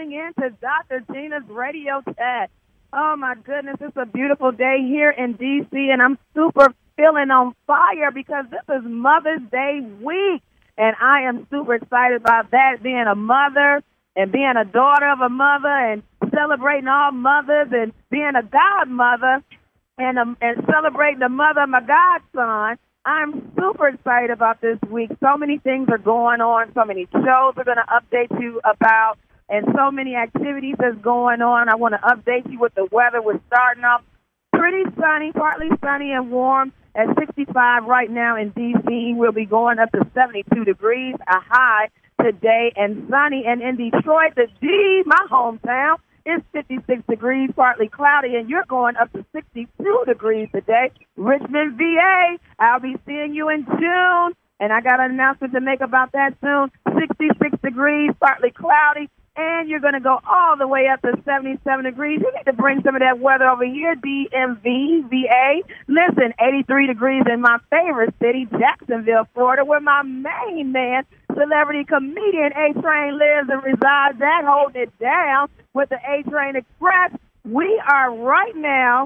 tuning in to Dr. Gina's Radio Chat. Oh, my goodness, it's a beautiful day here in D.C., and I'm super feeling on fire because this is Mother's Day week, and I am super excited about that, being a mother and being a daughter of a mother and celebrating all mothers and being a godmother and celebrating the mother of my godson. I'm super excited about this week. So many things are going on. So many shows are going to update you about, and so many activities that's going on. I want to update you with the weather. We're starting off pretty sunny, partly sunny and warm at 65 right now in D.C. We'll be going up to 72 degrees, a high today, and sunny. And in Detroit, the D, my hometown, it's 56 degrees, partly cloudy, and you're going up to 62 degrees today. Richmond, VA, I'll be seeing you in June, and I got an announcement to make about that soon. 66 degrees, partly cloudy, and you're going to go all the way up to 77 degrees. You need to bring some of that weather over here, DMV, VA. Listen, 83 degrees in my favorite city, Jacksonville, Florida, where my main man, celebrity comedian A-Train lives and resides at, holding it down with the A-Train Express. We are right now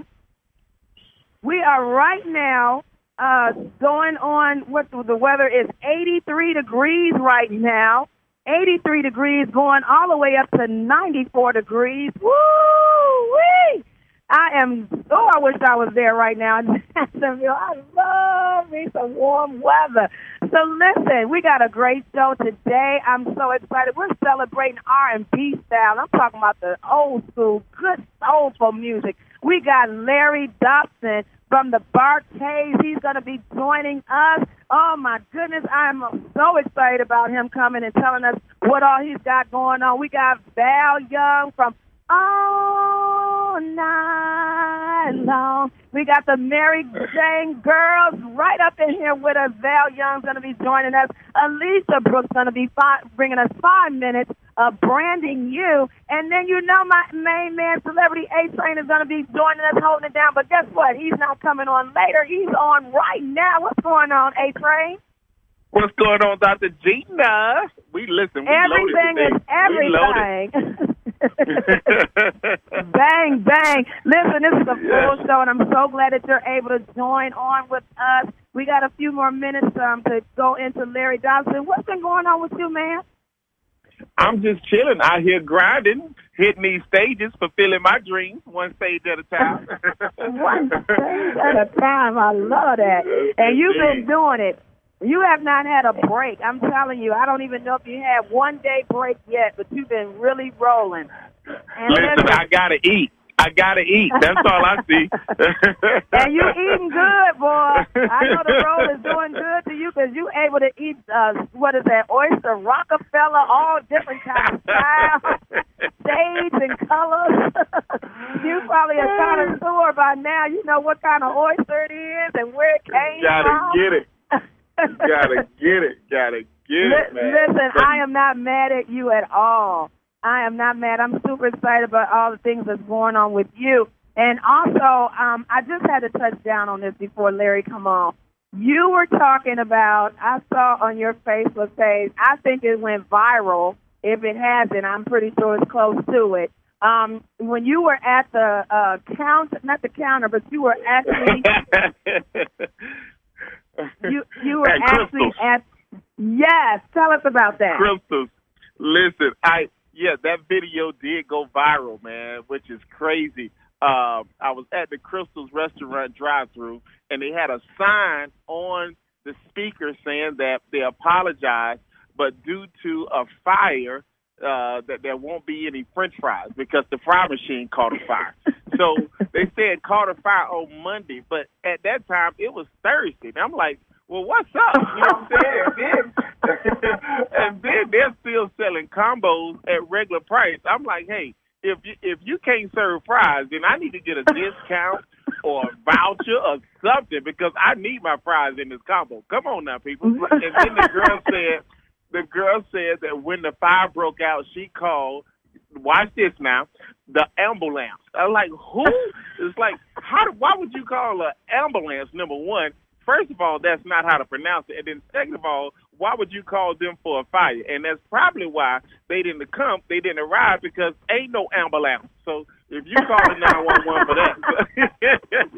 going on, what the weather is 83 degrees right now. 83 degrees going all the way up to 94 degrees. Woo-wee! I wish I was there right now in Jacksonville. I love me some warm weather. So listen, we got a great show today. I'm so excited. We're celebrating R&B style. I'm talking about the old school, good soulful music. We got Larry Dobson from the Barkays. He's going to be joining us. Oh, my goodness. I'm so excited about him coming and telling us what all he's got going on. We got Val Young from All Night Long. We got the Mary Jane Girls right up in here with us. Val Young's going to be joining us. Alicia Brooks going to be bringing us 5 minutes of Branding You. And then you know my main man, Celebrity A-Train, is going to be joining us, holding it down. But guess what? He's not coming on later. He's on right now. What's going on, A-Train? What's going on, Dr. Gina? We Everything loaded is everything. Bang, bang. Listen, this is a full show, and I'm so glad that you're able to join on with us. We got a few more minutes to go into Larry Dobson. What's been going on with you, man? I'm just chilling out here grinding, hitting these stages, fulfilling my dreams, one stage at a time. One stage at a time. I love that. And you've been doing it. You have not had a break. I'm telling you, I don't even know if you had 1 day break yet, but you've been really rolling. And listen, I got to eat. That's all I see. And you eating good, boy. I know the roll is doing good to you because you able to eat, oyster, Rockefeller, all different kinds of styles, shades and colors. You probably a connoisseur by now. You know what kind of oyster it is and where it came from. Gotta get it. Gotta get it, man. Listen, I am not mad at you at all. I am not mad. I'm super excited about all the things that's going on with you. And also, I just had to touch down on this before Larry come on. You were talking about, I saw on your Facebook page, I think it went viral. If it hasn't, I'm pretty sure it's close to it. When you were at the not the counter, but you were actually... You were actually at, yes, tell us about that. Crystals. Listen, that video did go viral, man, which is crazy. I was at the Crystals restaurant drive-thru, and they had a sign on the speaker saying that they apologized, but due to a fire, that there won't be any French fries because the fry machine caught a fire. So they said caught a fire on Monday, but at that time it was Thursday. And I'm like, well, what's up? You know what I'm saying? And then they're still selling combos at regular price. I'm like, hey, if you can't serve fries, then I need to get a discount or a voucher or something because I need my fries in this combo. Come on now, people. And then the girl said that when the fire broke out, she called, watch this now, the ambulance. I'm like, who? It's like, why would you call an ambulance, number one? first of all, that's not how to pronounce it. And then second of all, why would you call them for a fire? And that's probably why they didn't arrive, because ain't no ambulance. So if you call it 911 for that.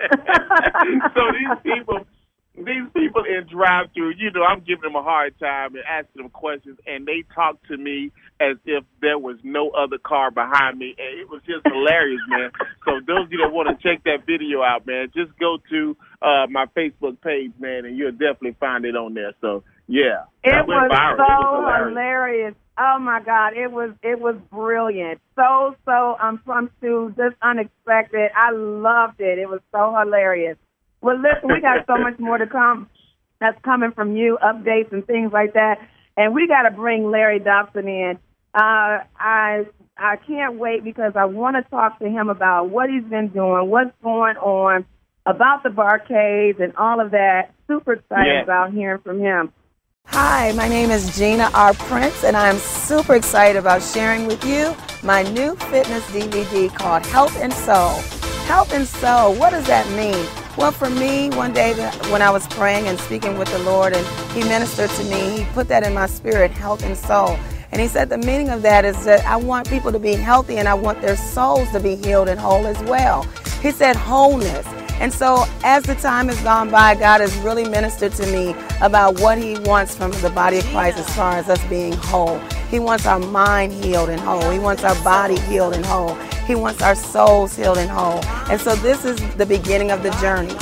So these people in drive-through, I'm giving them a hard time and asking them questions, and they talk to me as if there was no other car behind me, and it was just hilarious, man. So those of you that want to check that video out, man, just go to my Facebook page, man, and you'll definitely find it on there. So, yeah. It was so hilarious. Oh, my God. It was brilliant. So impromptu, just unexpected. I loved it. It was so hilarious. Well, listen, we got so much more to come that's coming from you, updates and things like that. And we got to bring Larry Dobson in. I can't wait, because I want to talk to him about what he's been doing, what's going on, about the Bar-Kays and all of that. Super excited about hearing from him. Hi, my name is Gina R. Prince, and I'm super excited about sharing with you my new fitness DVD called Health and Soul. Health and Soul, what does that mean? Well, for me, one day when I was praying and speaking with the Lord, and he ministered to me, he put that in my spirit, health and soul. And he said the meaning of that is that I want people to be healthy, and I want their souls to be healed and whole as well. He said wholeness. And so as the time has gone by, God has really ministered to me about what he wants from the body of Christ as far as us being whole. He wants our mind healed and whole. He wants our body healed and whole. He wants our souls healed and whole. And so this is the beginning of the journey.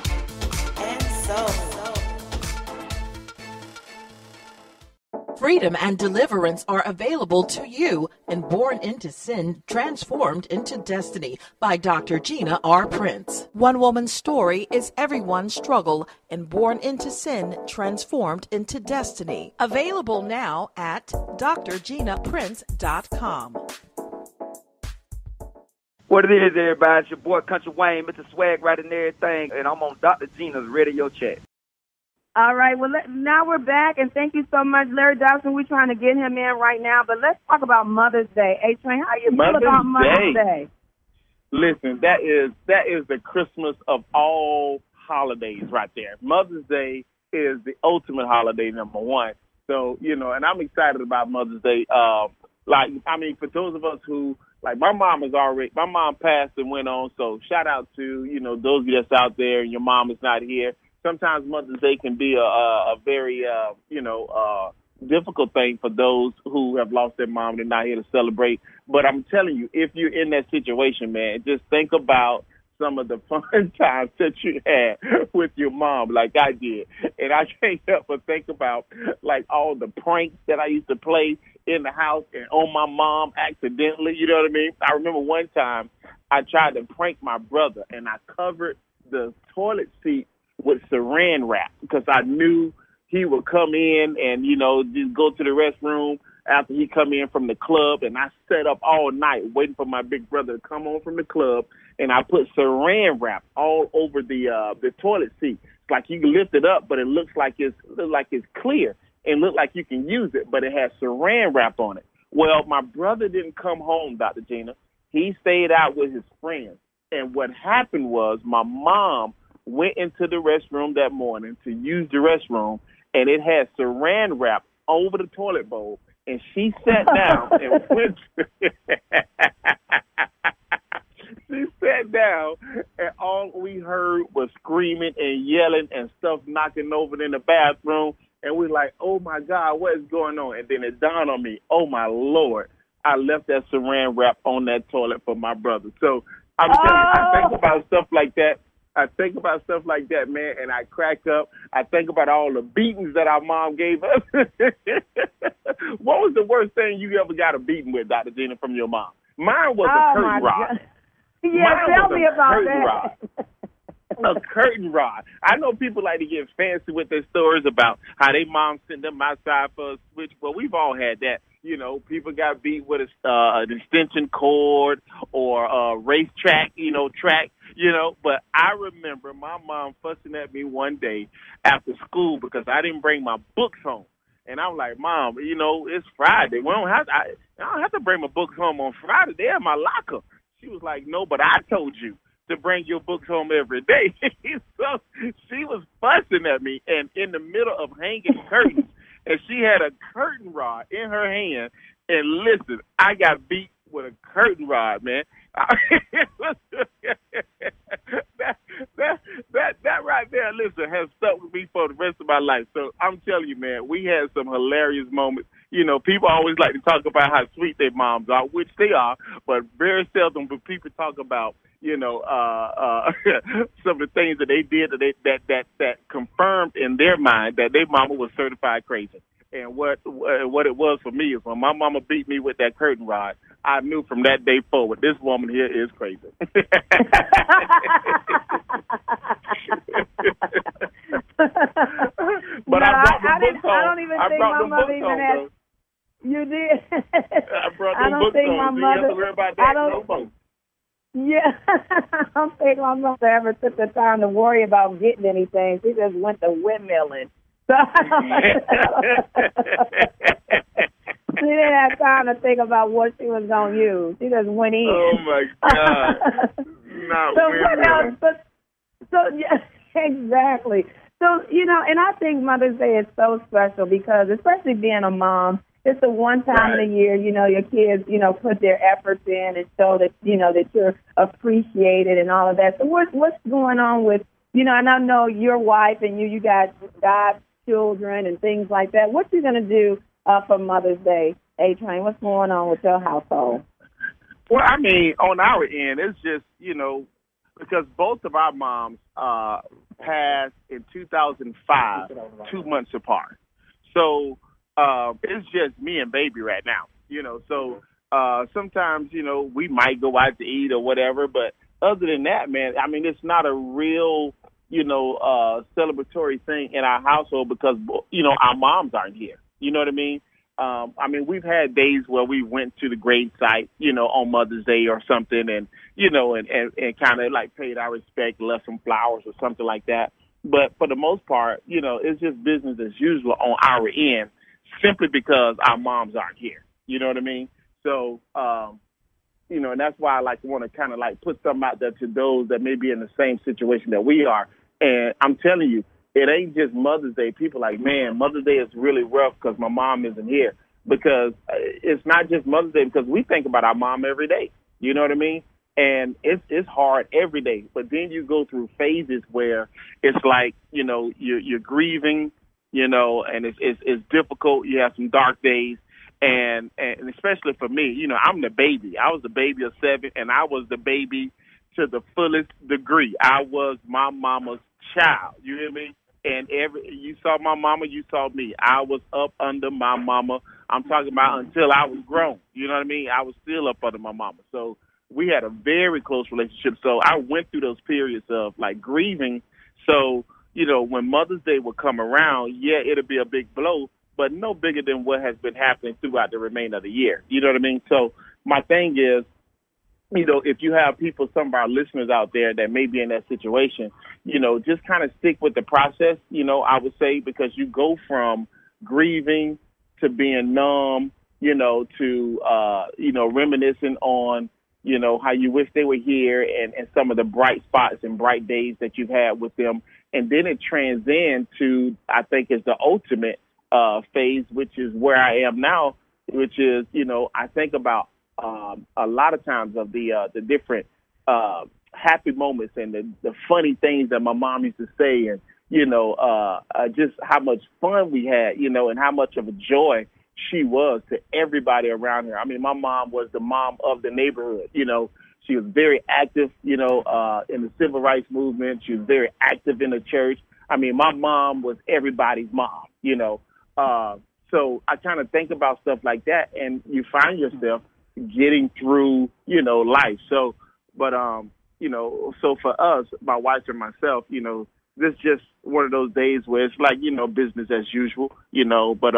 Freedom and deliverance are available to you in Born into Sin, Transformed into Destiny by Dr. Gina R. Prince. One woman's story is everyone's struggle in Born into Sin, Transformed into Destiny. Available now at drginaprince.com. What it is, everybody? It's your boy Country Wayne, Mr. Swag right and everything, and I'm on Dr. Gina's radio chat. All right, well, now we're back, and thank you so much, Larry Dobson. We're trying to get him in right now, but let's talk about Mother's Day. A-Train, how you feel about Mother's Day? Listen, that is the Christmas of all holidays right there. Mother's Day is the ultimate holiday, number one. So, and I'm excited about Mother's Day. For those of us who, my mom passed and went on, so shout out to, those of you that's out there and your mom is not here. Sometimes Mother's Day can be a very, difficult thing for those who have lost their mom and they're not here to celebrate. But I'm telling you, if you're in that situation, man, just think about some of the fun times that you had with your mom, like I did. And I can't help but think about, all the pranks that I used to play in the house and on my mom accidentally, you know what I mean? I remember one time I tried to prank my brother, and I covered the toilet seat with saran wrap because I knew he would come in and, just go to the restroom after he come in from the club. And I sat up all night waiting for my big brother to come home from the club. And I put saran wrap all over the toilet seat. It's like you can lift it up, but it looks like it's clear and look like you can use it, but it has saran wrap on it. Well, my brother didn't come home, Dr. Gina. He stayed out with his friends. And what happened was my mom went into the restroom that morning to use the restroom, and it had saran wrap over the toilet bowl, and she sat down and went she sat down, and all we heard was screaming and yelling and stuff knocking over in the bathroom, and we're like, oh, my God, what is going on? And then it dawned on me, oh, my Lord, I left that saran wrap on that toilet for my brother. So I'm telling you, I think about stuff like that. Man, and I crack up. I think about all the beatings that our mom gave us. What was the worst thing you ever got a beating with, Dr. Gina, from your mom? Mine was a curtain rod. Yeah, tell me about that. A curtain rod. I know people like to get fancy with their stories about how their mom sent them outside for a switch. Well, we've all had that. People got beat with an extension cord or a racetrack, track. But I remember my mom fussing at me one day after school because I didn't bring my books home. And I'm like, Mom, it's Friday. I don't have to bring my books home on Friday. They're in my locker. She was like, no, but I told you. to bring your books home every day. So she was fussing at me, and in the middle of hanging curtains, and she had a curtain rod in her hand. And listen, I got beat with a curtain rod, man. that right there, listen, has stuck with me for the rest of my life. So I'm telling you, man, we had some hilarious moments. You know, people always like to talk about how sweet their moms are, which they are, but very seldom do people talk about, you know, some of the things that they did that confirmed in their mind that their mama was certified crazy. And what it was for me is when my mama beat me with that curtain rod, I knew from that day forward, this woman here is crazy. But no, I brought the books home. I don't even think my mother even had. You did. I brought the I don't books think home. my So you mother. have to worry about that no more. Yeah, I don't think my mother ever took the time to worry about getting anything. She just went to windmilling. So she didn't have time to think about what she was going to use. She just went in. Oh, my God. Not so windmilling. what else? So, yeah, exactly. So, you know, and I think Mother's Day is so special because, especially being a mom, it's the one time in the year, you know, your kids, you know, put their efforts in and show that, you know, that you're appreciated and all of that. So what's going on with, you know, and I know your wife and you got children and things like that. What you going to do for Mother's Day, A-Train? What's going on with your household? Well, I mean, on our end, it's just, you know, because both of our moms passed in 2005, 2 months apart. So it's just me and baby right now, you know. So sometimes, you know, we might go out to eat or whatever. But other than that, man, I mean, it's not a real, you know, celebratory thing in our household because, you know, our moms aren't here. You know what I mean? I mean, we've had days where we went to the grave site, you know, on Mother's Day or something and, you know, and kind of like paid our respect, left some flowers or something like that. But for the most part, you know, it's just business as usual on our end simply because our moms aren't here. You know what I mean? So, you know, and that's why I like to want to kind of like put something out there to those that may be in the same situation that we are. And I'm telling you, it ain't just Mother's Day. People like, man, Mother's Day is really rough because my mom isn't here. Because it's not just Mother's Day because we think about our mom every day. You know what I mean? And it's hard every day. But then you go through phases where it's like, you know, you're grieving, you know, and it's difficult. You have some dark days. And especially for me, you know, I'm the baby. I was the baby of 7, and I was the baby to the fullest degree. I was my mama's child. You hear me? And you saw my mama, you saw me. I was up under my mama. I'm talking about until I was grown. You know what I mean? I was still up under my mama. So we had a very close relationship. So I went through those periods of like grieving. So, you know, when Mother's Day would come around, yeah, it'll be a big blow, but no bigger than what has been happening throughout the remainder of the year. You know what I mean? So my thing is, you know, if you have people, some of our listeners out there that may be in that situation, you know, just kind of stick with the process, you know, I would say, because you go from grieving to being numb, you know, to, you know, reminiscing on, you know, how you wish they were here and some of the bright spots and bright days that you've had with them. And then it transcends to, I think, is the ultimate phase, which is where I am now, which is, you know, I think about a lot of times of the different happy moments and the funny things that my mom used to say, and you know, just how much fun we had, you know, and how much of a joy she was to everybody around her. I mean, my mom was the mom of the neighborhood. You know, she was very active, you know, in the civil rights movement. She was very active in the church. I mean, my mom was everybody's mom, you know. So I kind of think about stuff like that, and you find yourself getting through, you know, life. So, but, you know, so for us, my wife and myself, you know, this just one of those days where it's like, you know, business as usual, you know, but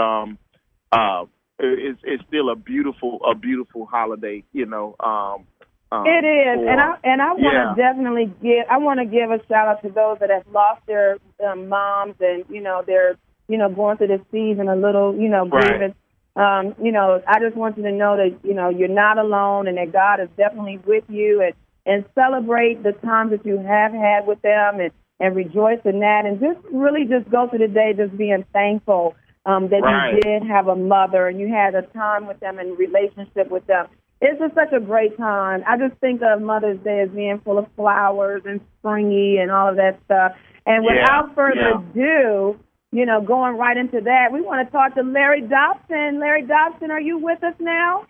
it's still a beautiful holiday, you know. It is, and I want to definitely give a shout out to those that have lost their moms, and you know they're going through this season a little, you know, grieving. You know, I just want you to know that, you know, you're not alone and that God is definitely with you. And, and celebrate the times that you have had with them and rejoice in that, and just really just go through the day just being thankful that you did have a mother and you had a time with them and relationship with them. It's just such a great time. I just think of Mother's Day as being full of flowers and springy and all of that stuff. And without further ado, going right into that, we want to talk to Larry Dobson. Larry Dobson, are you with us now?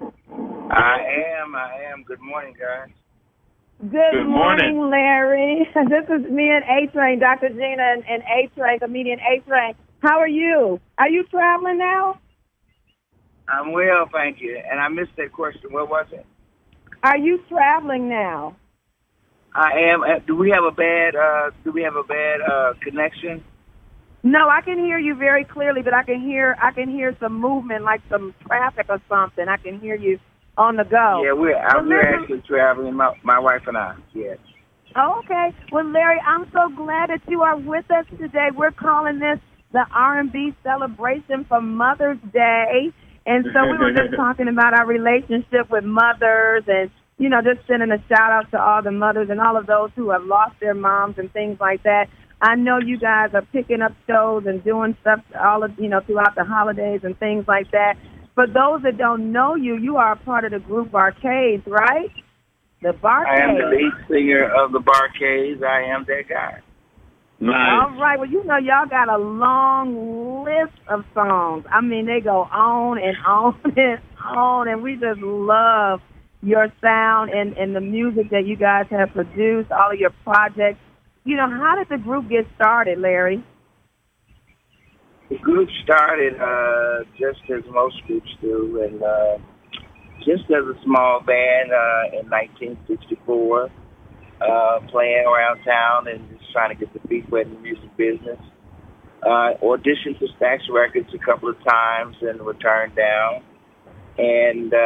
I am. Good morning, guys. Good morning, Larry. This is me and A-Train, Dr. Gina and A-Train, comedian A-Train. How are you? Are you traveling now? I'm well, thank you. And I missed that question. What was it? Are you traveling now? I am. Do we have a bad connection? No, I can hear you very clearly, but I can hear some movement, like some traffic or something. I can hear you on the go. Yeah, we're actually traveling, my wife and I. Yes. Oh, okay. Well, Larry, I'm so glad that you are with us today. We're calling this the R&B celebration for Mother's Day. And so we were just talking about our relationship with mothers and, just sending a shout-out to all the mothers and all of those who have lost their moms and things like that. I know you guys are picking up shows and doing stuff throughout the holidays and things like that. For those that don't know you, you are a part of the group Bar-Kays, right? The Bar-Kays. I am the lead singer of the Bar-Kays. I am that guy. Nice. All right. Well, y'all got a long list of songs. I mean, they go on and on and on, and we just love your sound and the music that you guys have produced, all of your projects. How did the group get started, Larry? The group started just as most groups do, and just as a small band in 1964. Playing around town and just trying to get the feet wet in the music business. Auditioned for Stax Records a couple of times and were turned down. And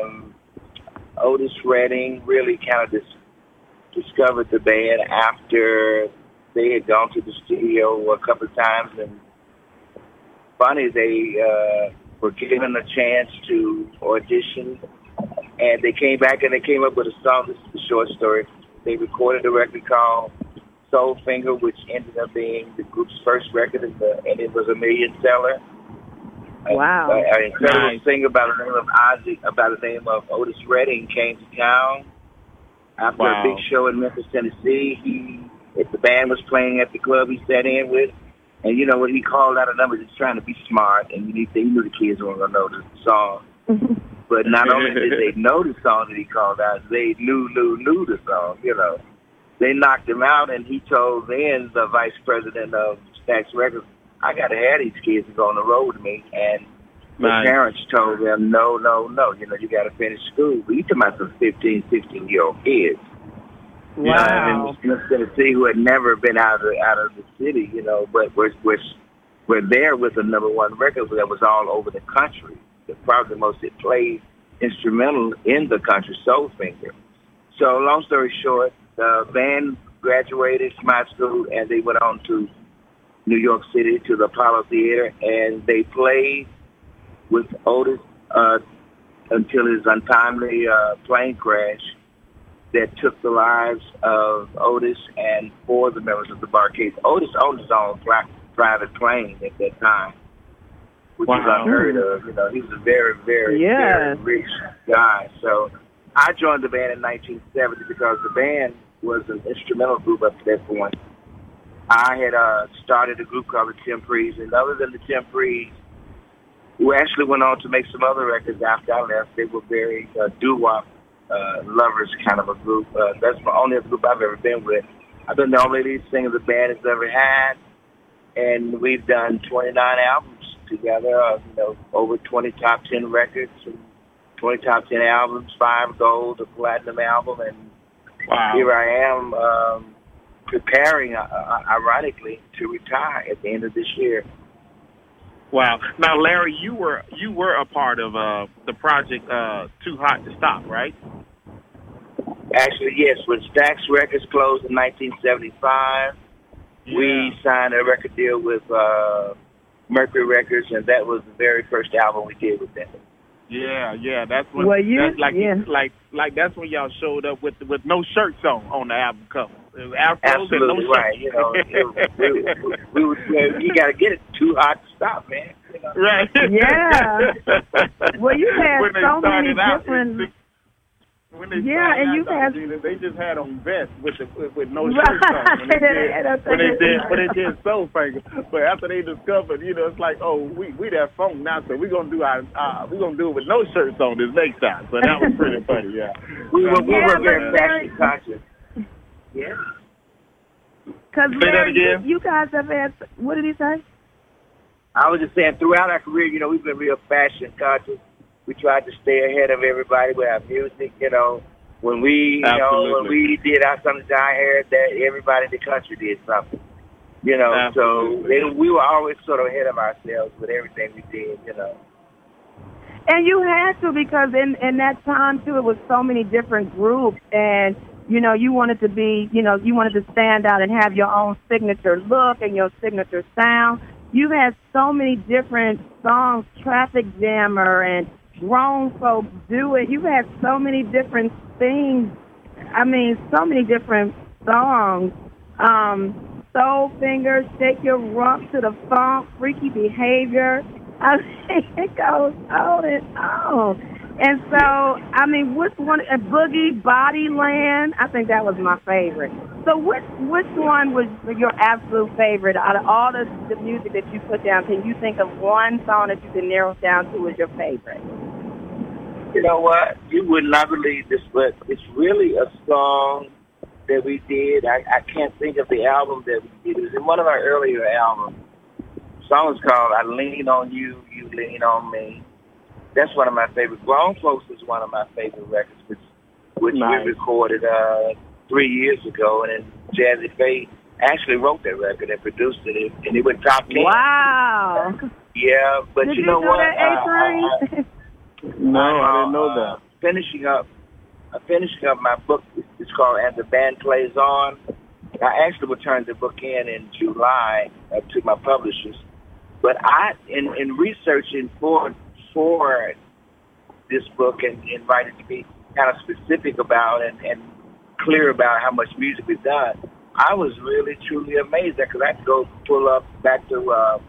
Otis Redding really kind of discovered the band after they had gone to the studio a couple of times. And funny, they were given a chance to audition. And they came back and they came up with a song. This is a short story. They recorded a record called Soul Finger, which ended up being the group's first record, and it was a million seller. Wow! An incredible singer by the name of Otis Redding came to town after a big show in Memphis, Tennessee. The band was playing at the club he sat in with, and when he called out a number, just trying to be smart, and he knew the kids weren't gonna know the song. But not only did they know the song that he called out, they knew the song, They knocked him out, and he told then the vice president of Stax Records, I got to have these kids to go on the road with me. And the parents told them, no, you got to finish school. But you talking about some 15, 16-year-old kids. Wow. In Tennessee who had never been out of the city, but were there with a number one record that was all over the country. Probably the most played instrumental in the country, Soul Finger. So long story short, the band graduated from high school and they went on to New York City to the Apollo Theater, and they played with Otis until his untimely plane crash that took the lives of Otis and 4 of the members of the Bar-Kays. Otis owned his own private plane at that time, which is unheard of. He was a very, very, very rich guy. So I joined the band in 1970 because the band was an instrumental group up to that point. I had started a group called the Temprees, and other than the Temprees, who actually went on to make some other records after I left, they were very doo-wop lovers kind of a group. That's the only other group I've ever been with. I've been the only lead singer the band has ever had, and we've done 29 albums together, over 20 top 10 records, and 20 top 10 albums, 5 gold, a platinum album, and here I am preparing, ironically, to retire at the end of this year. Wow. Now, Larry, you were a part of the project Too Hot to Stop, right? Actually, yes. When Stax Records closed in 1975, we signed a record deal with Mercury Records, and that was the very first album we did with them. Yeah. That's when. Well, that's when y'all showed up with no shirts on the album cover. It was afros Absolutely and no right. shirts. You know, we would you got to get it too hot to stop, man. You know? Right. Yeah. Well, you had When they so many started out, different. When they Yeah, and you had. they just had on vests with no Right. shirts on. When they did Soul Finger. But after they discovered, you know, it's like, oh, we that funk now, so we're gonna do it with no shirts on this next time. So that was pretty funny, yeah. We were very but fashion conscious. Yeah. Because Say that again? you guys have had. What did he say? I was just saying, throughout our career, you know, we've been real fashion conscious. We tried to stay ahead of everybody with our music, you know. When we, when we did our something, I heard that everybody in the country did something, you know. Absolutely. So we were always sort of ahead of ourselves with everything we did, you know. And you had to, because in that time too, it was so many different groups, and you know, you wanted to be, you know, you wanted to stand out and have your own signature look and your signature sound. You had so many different songs, Traffic Jammer and Grown Folks Do It. You had so many different things. I mean, so many different songs. Soul Finger, Shake Your Rump to the Funk, Freaky Behavior. I mean, it goes on and on. And so, I mean, which one? Boogie, Bodyland. I think that was my favorite. So, which one was your absolute favorite out of all the music that you put down? Can you think of one song that you can narrow down to as your favorite? You know what? You would not believe this, but it's really a song that we did. I can't think of the album that we did. It was in one of our earlier albums. The song is called I Lean on You, You Lean on Me. That's one of my favorite. Grown Folks is one of my favorite records, which nice. we recorded 3 years ago, and then Jazzy Faye actually wrote that record and produced it, and it went top 10. Wow. Yeah, but Did you know what? That, A-Train? No, I didn't know that. Finishing up my book. It's called "And the Band Plays On." I actually will turn the book in July to my publishers. But in researching for this book and writing to be kind of specific about and clear about how much music we've done, I was really truly amazed because I could go pull up back to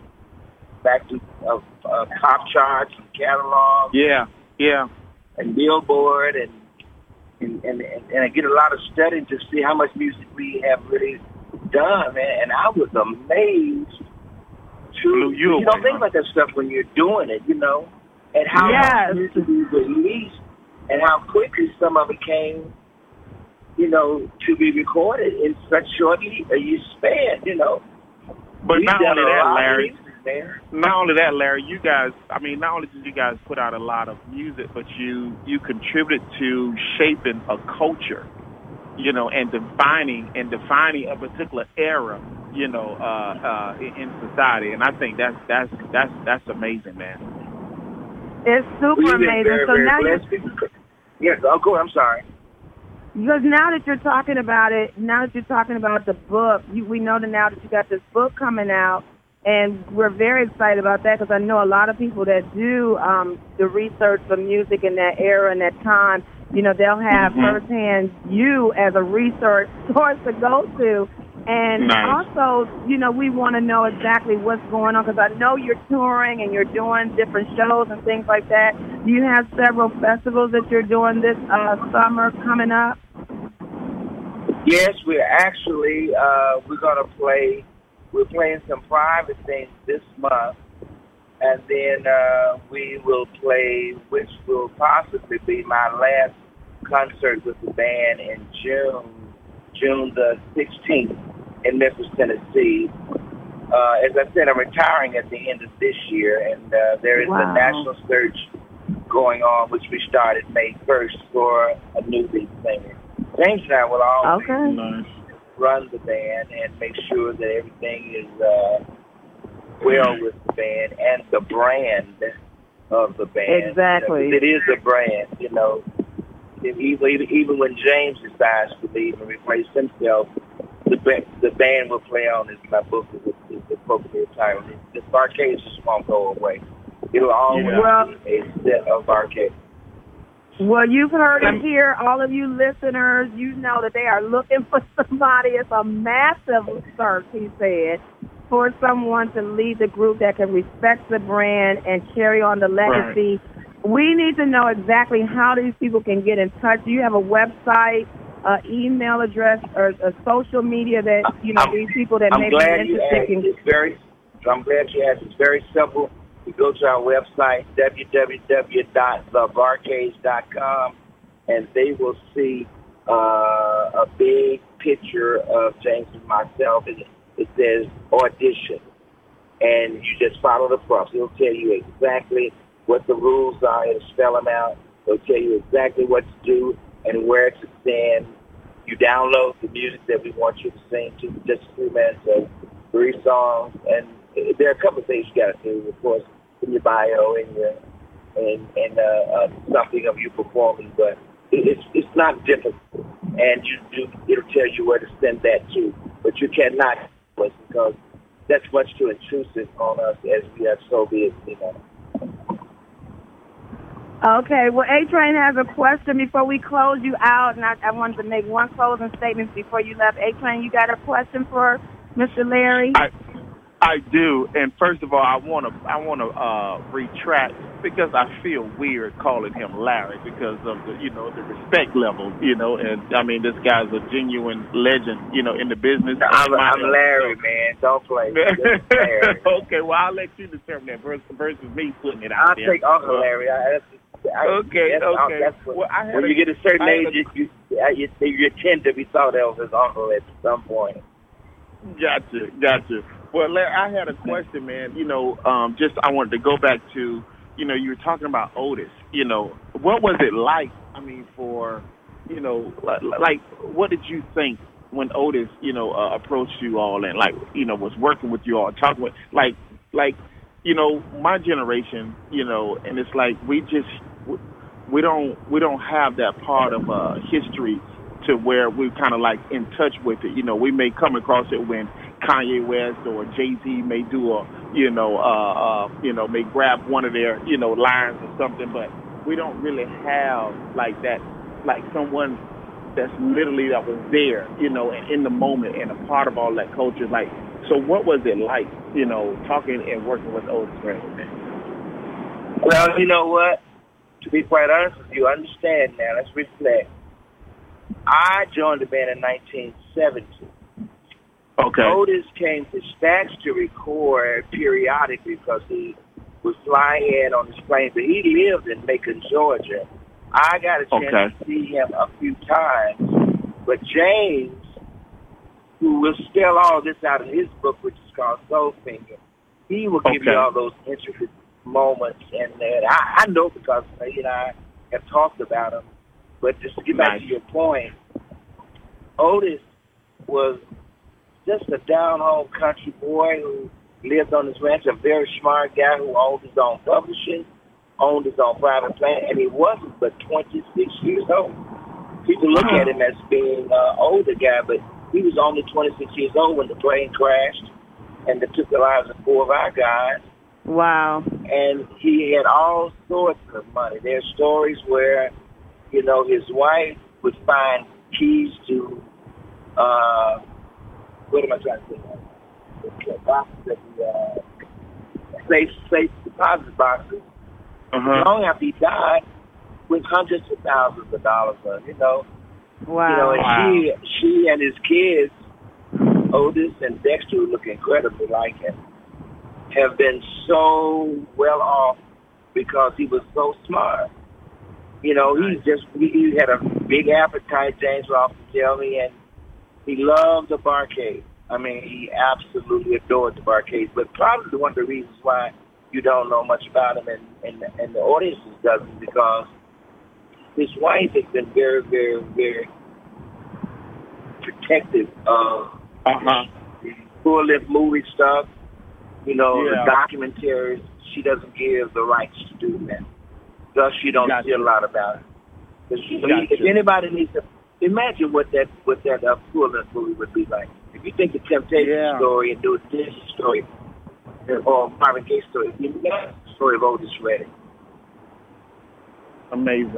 pop charts and catalogs. Yeah. And Billboard and I get a lot of studying to see how much music we have really done, man. And I was amazed. You don't think about that stuff when you're doing it, you know, and how much music we released and how quickly some of it came, you know, to be recorded in such short a span, you know. But not only that, Larry, you guys, I mean, not only did you guys put out a lot of music, but you contributed to shaping a culture, you know, and defining a particular era, you know, in society. And I think that's amazing, man. It's super amazing. Very, so very now yes, I'll go. I'm sorry. Because now that you're talking about it, now that you're talking about the book, we know that now that you got this book coming out, and we're very excited about that because I know a lot of people that do the research for music in that era and that time, you know, they'll have firsthand you as a research source to go to. And also, you know, we want to know exactly what's going on because I know you're touring and you're doing different shows and things like that. Do you have several festivals that you're doing this summer coming up? Yes, we're actually, we're playing some private things this month, and then we will play, which will possibly be my last concert with the band in June the 16th in Memphis, Tennessee. As I said, I'm retiring at the end of this year, and there is a national search going on, which we started May 1st for a new lead singer. James and I will always run the band and make sure that everything is well with the band and the brand of the band. Exactly. It is a brand, you know. Even when James decides to leave and replace himself, the band will play on, as my book is the appropriate title. The Barcades just won't go away. It'll always be a set of Barcades. Well, you've heard it here. All of you listeners, you know that they are looking for somebody. It's a massive search, he said, for someone to lead the group that can respect the brand and carry on the legacy. Right. We need to know exactly how these people can get in touch. Do you have a website, email address, or a social media that, these people that may be interested in? I'm glad you asked. It's very simple. You go to our website, www.thebarcades.com, and they will see a big picture of James and myself, and it says audition. And you just follow the process. It'll tell you exactly what the rules are. It'll spell them out. It'll tell you exactly what to do and where to sing. You download the music that we want you to sing to, just 3 minutes of 3 songs. And there are a couple of things you got to do, of course, in your bio and something of you performing, but it's not difficult. And it'll tell you where to send that to, but you cannot, because that's much too intrusive on us as we are so busy. Okay, well, A-Train has a question before we close you out, and I wanted to make one closing statement before you left. A-Train, you got a question for Mr. Larry? I do, and first of all, I want to retract, because I feel weird calling him Larry because of the respect level, and I mean, this guy's a genuine legend, in the business. I'm Larry, man. Don't play. Larry. Okay, well, I'll let you determine that versus me putting it out there. I'll take Uncle Larry. Okay. When you get a certain age, you tend to be thought of as uncle at some point. Gotcha. Well, Larry, I had a question, man. I wanted to go back to, you were talking about Otis. What was it like? I mean, for, like, what did you think when Otis, approached you all and, like, was working with you all, talking with, like, my generation, and it's like we don't have that part of history to where we're kind of like in touch with it. We may come across it when Kanye West or Jay-Z may do may grab one of their, lines or something, but we don't really have like that, like someone that's literally that was there, and in the moment and a part of all that culture. Like, so what was it like, talking and working with Otis Redding? Well, you know what? To be quite honest with you, understand now. Let's reflect. I joined the band in 1970. Okay. Otis came to Stax to record periodically because he was flying in on his plane, but he lived in Macon, Georgia. I got a chance to see him a few times, but James, who will spell all this out in his book, which is called Soulfinger, he will give you all those intricate moments, and I know because he and I have talked about him. But just to get back to your point, Otis was just a down-home country boy who lived on his ranch, a very smart guy who owned his own publishing, owned his own private plane, and he wasn't but 26 years old. People look at him as being an older guy, but he was only 26 years old when the plane crashed and they took the lives of 4 of our guys. Wow. And he had all sorts of money. There's stories where, his wife would find keys to, what am I trying to say? Boxes, safe deposit boxes. Long after he died, with hundreds of thousands of dollars on, Wow. And she and his kids, Otis and Dexter, who look incredibly like him, have been so well off because he was so smart. He had a big appetite, James will often tell me, and he loved the Barcade. I mean, he absolutely adored the Barcades, but probably one of the reasons why you don't know much about him and the audience doesn't, because his wife has been very, very, very protective of the full-length movie stuff, the documentaries. She doesn't give the rights to do that. Thus, you don't see a lot about it. If anybody needs to imagine what that full-length movie would be like. If you think the Temptation story and do this story or Marvin Gaye story, you know the story of Otis Redding. Amazing.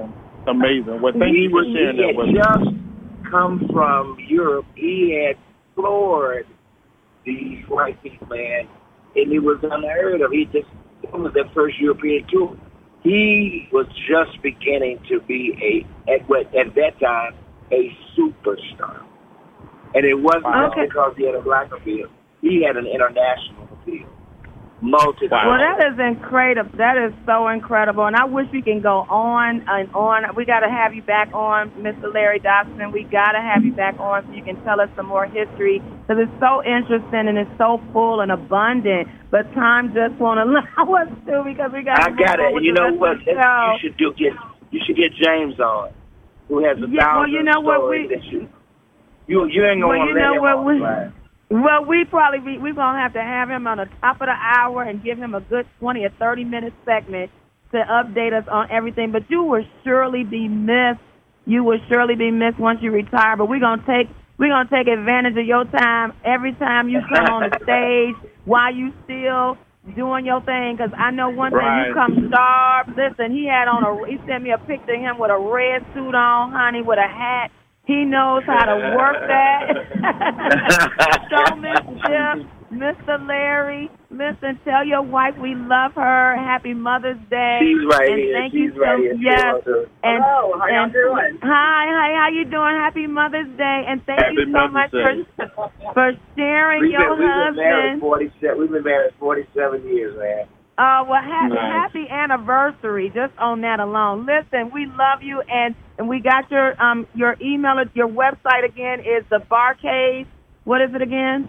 Amazing. Well, thank you for sharing that with He us. had just come from Europe. He had floored these white people, man, and it was unheard of. It was their first European tour. He was just beginning to be at that time, a superstar. And it wasn't just because he had a black appeal. He had an international appeal. Multiple. Well, that is incredible. That is so incredible. And I wish we can go on and on. We got to have you back on, Mr. Larry Dobson. We got to have you back on so you can tell us some more history, because it's so interesting and it's so full and abundant. But time just won't allow us to, because we got to. I got it. You know what? You should get James on, who has a thousand stories that you ain't gonna want to let him on. Well, we're going to have him on the top of the hour and give him a good 20 or 30-minute segment to update us on everything. But you will surely be missed. You will surely be missed once you retire. But we're going to take advantage of your time every time you come on the stage while you still doing your thing. Because I know one thing, you come starved. Listen, he sent me a picture of him with a red suit on, honey, with a hat. He knows how to work that. So, Miss Jeff, Mr. Larry, listen, tell your wife we love her. Happy Mother's Day. She's right and here. Thank She's you right here. Yes. And, hello, how y'all doing? Hi, how you doing? Happy Mother's Day, and thank you so much for sharing your husband. We've been married 47 years, man. Well, happy anniversary, just on that alone. Listen, we love you, and we got your email, your website again is the Barcades. What is it again?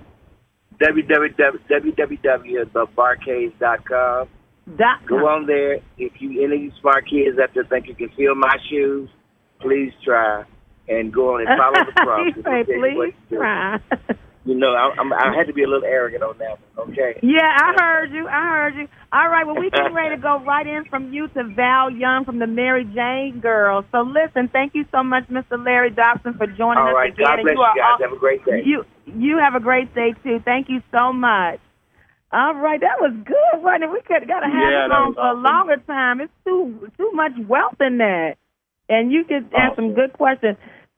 www.thebarcades.com. Go on there. If you any of you smart kids out there think you can feel my shoes, please try and go on and follow the process. Please try. You know, I had to be a little arrogant on that one, okay? Yeah, I heard you. All right, well, we getting ready to go right in from you to Val Young from the Mary Jane Girls. So, listen, thank you so much, Mr. Larry Dobson, for joining us again. All right, God bless you guys. Have a great day. You have a great day, too. Thank you so much. All right, that was good, wasn't it? We got to have him on for a longer time. It's too much wealth in that. And you could ask some good questions.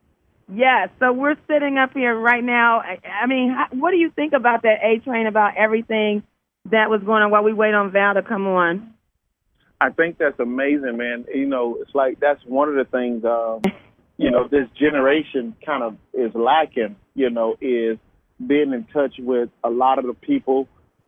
Yes, so we're sitting up here right now. I mean, what do you think about that A-Train, about everything that was going on while we wait on Val to come on? I think that's amazing, man. You know, it's like that's one of the things, this generation kind of is lacking, is being in touch with a lot of the people,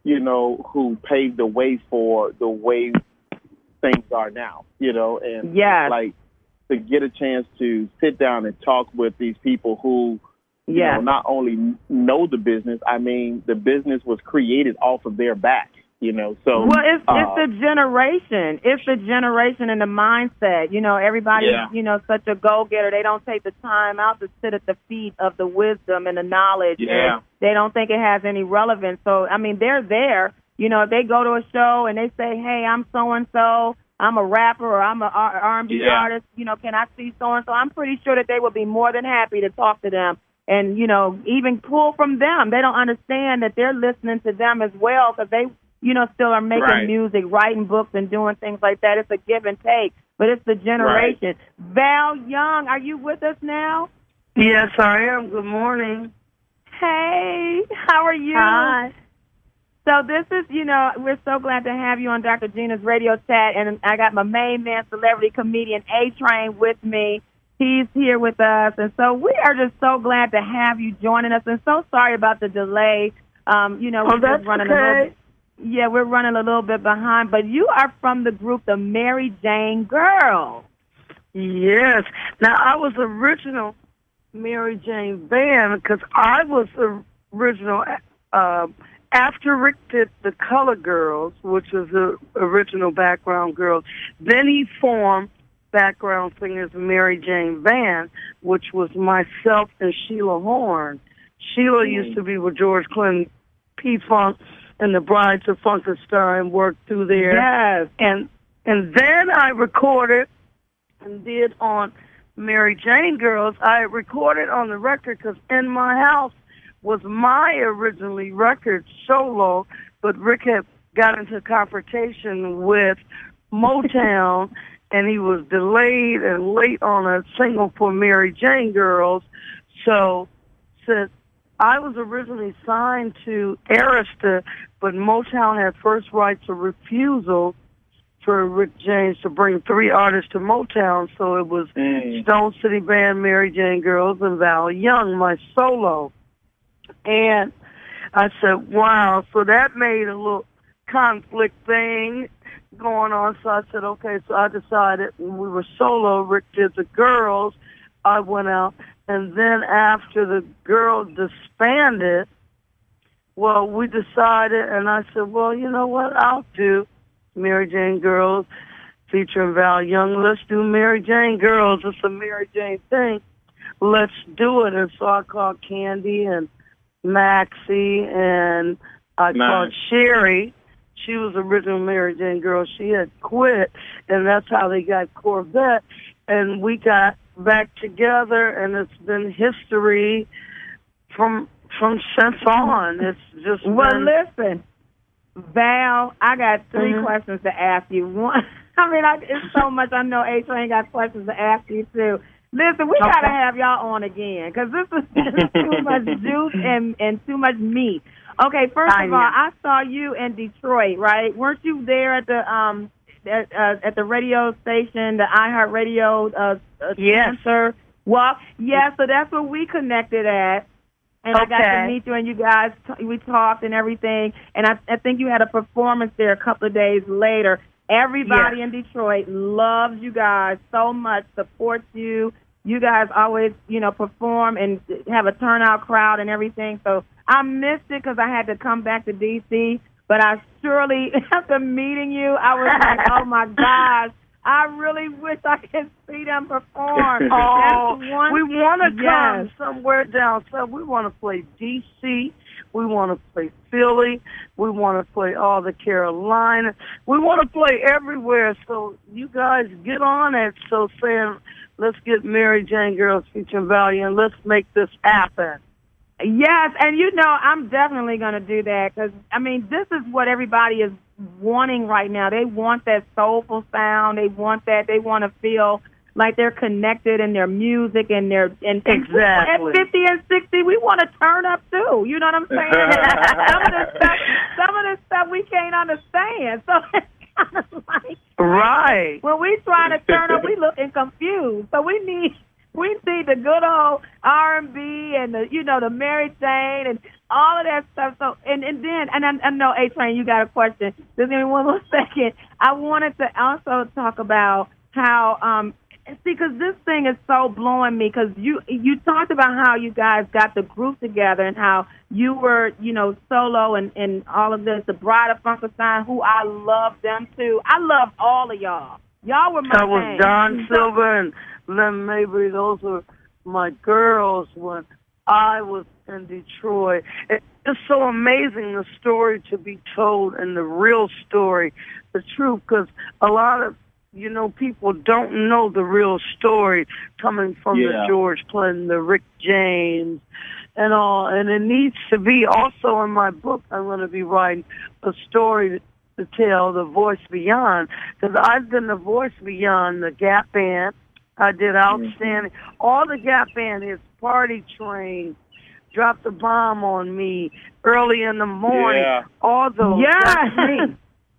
who paved the way for the way things are now, and like, to get a chance to sit down and talk with these people who, not only know the business, I mean, the business was created off of their back, so. Well, it's the generation. It's the generation and the mindset. Everybody's, such a go-getter. They don't take the time out to sit at the feet of the wisdom and the knowledge. Yeah. And they don't think it has any relevance. So, I mean, they're there. If they go to a show and they say, hey, I'm so-and-so, I'm a rapper or I'm an R&B artist, can I see so-and-so? I'm pretty sure that they would be more than happy to talk to them and, even pull from them. They don't understand that they're listening to them as well, because they, still are making music, writing books and doing things like that. It's a give and take, but it's the generation. Val Young, are you with us now? Yes, I am. Good morning. Hey, how are you? Hi. So this is, we're so glad to have you on Dr. Gina's Radio Chat, and I got my main man, celebrity comedian A-Train, with me. He's here with us, and so we are just so glad to have you joining us, and so sorry about the delay. We're just running a little bit. Yeah, we're running a little bit behind, but you are from the group, the Mary Jane Girls. Yes. Now, I was original Mary Jane band because I was the original after Rick did the Color Girls, which was the original background girls, then he formed Background Singers Mary Jane Band, which was myself and Sheila Horn. Sheila used to be with George Clinton, P-Funk, and the Brides of Funkastar, and worked through there. Yes. And then I recorded and did on Mary Jane Girls. I recorded on the record because In My House was my originally record solo, but Rick had got into confrontation with Motown, and he was delayed and late on a single for Mary Jane Girls. So since I was originally signed to Arista, but Motown had first rights of refusal for Rick James to bring 3 artists to Motown. So it was Stone City Band, Mary Jane Girls, and Val Young, my solo. And I said, wow. So that made a little conflict thing going on. So I said, okay. So I decided when we were solo, Rick did the girls. I went out. And then after the girls disbanded, well, we decided, and I said, well, you know what? I'll do Mary Jane Girls featuring Val Young. Let's do Mary Jane Girls. It's a Mary Jane thing. Let's do it. And so I called Candy and Maxie, and I called Sherry. She was original Mary Jane Girl. She had quit, and that's how they got Corvette. And we got back together, and it's been history from since on. It's just listen, Val, I got 3 questions to ask you. One, it's so much. I know A-Train got questions to ask you too. Listen, we gotta have y'all on again because this is too much juice and too much meat. Okay, first of all, I saw you in Detroit, right? Weren't you there at the radio station, the iHeartRadio center? Well, yeah, so that's where we connected at. And I got to meet you, and you guys, we talked and everything. And I think you had a performance there a couple of days later. Everybody in Detroit loves you guys so much, supports you. You guys always, perform and have a turnout crowd and everything. So I missed it because I had to come back to D.C., but I surely, after meeting you, I was like, oh, my gosh, I really wish I could see them perform. We want to come somewhere down south. We want to play D.C., we want to play Philly, we want to play all the Carolinas. We want to play everywhere, so you guys get on it. So saying, let's get Mary Jane Girls featuring Valiant, and let's make this happen. Yes, and I'm definitely going to do that because, this is what everybody is wanting right now. They want that soulful sound. They want that. They want to feel like they're connected in their music and their exactly. At 50 and 60, we want to turn up too. You know what I'm saying? some of this stuff we can't understand. So it's kind of like when we trying to turn up, we looking confused. So we need the good old R&B and the Mary Jane and all of that stuff. So and I know A-Train, you got a question. Just give me one more second. I wanted to also talk about how because this thing is so blowing me. Because you talked about how you guys got the group together and how you were solo and all of this. The Bride of Funkenstein, who I love them too. I love all of y'all. Y'all were my That was Don Silver and Lynn Mabry. Those were my girls when I was in Detroit. It's just so amazing, the story to be told and the real story, the truth, because a lot of, people don't know the real story coming from the George Clinton, the Rick James, and all. And it needs to be also in my book. I'm going to be writing a story to tell, The Voice Beyond, because I've been the voice beyond the Gap Band. I did outstanding. All the Gap Band is Party Train, Drop the Bomb on Me, Early in the Morning. Yeah. All those. That's me.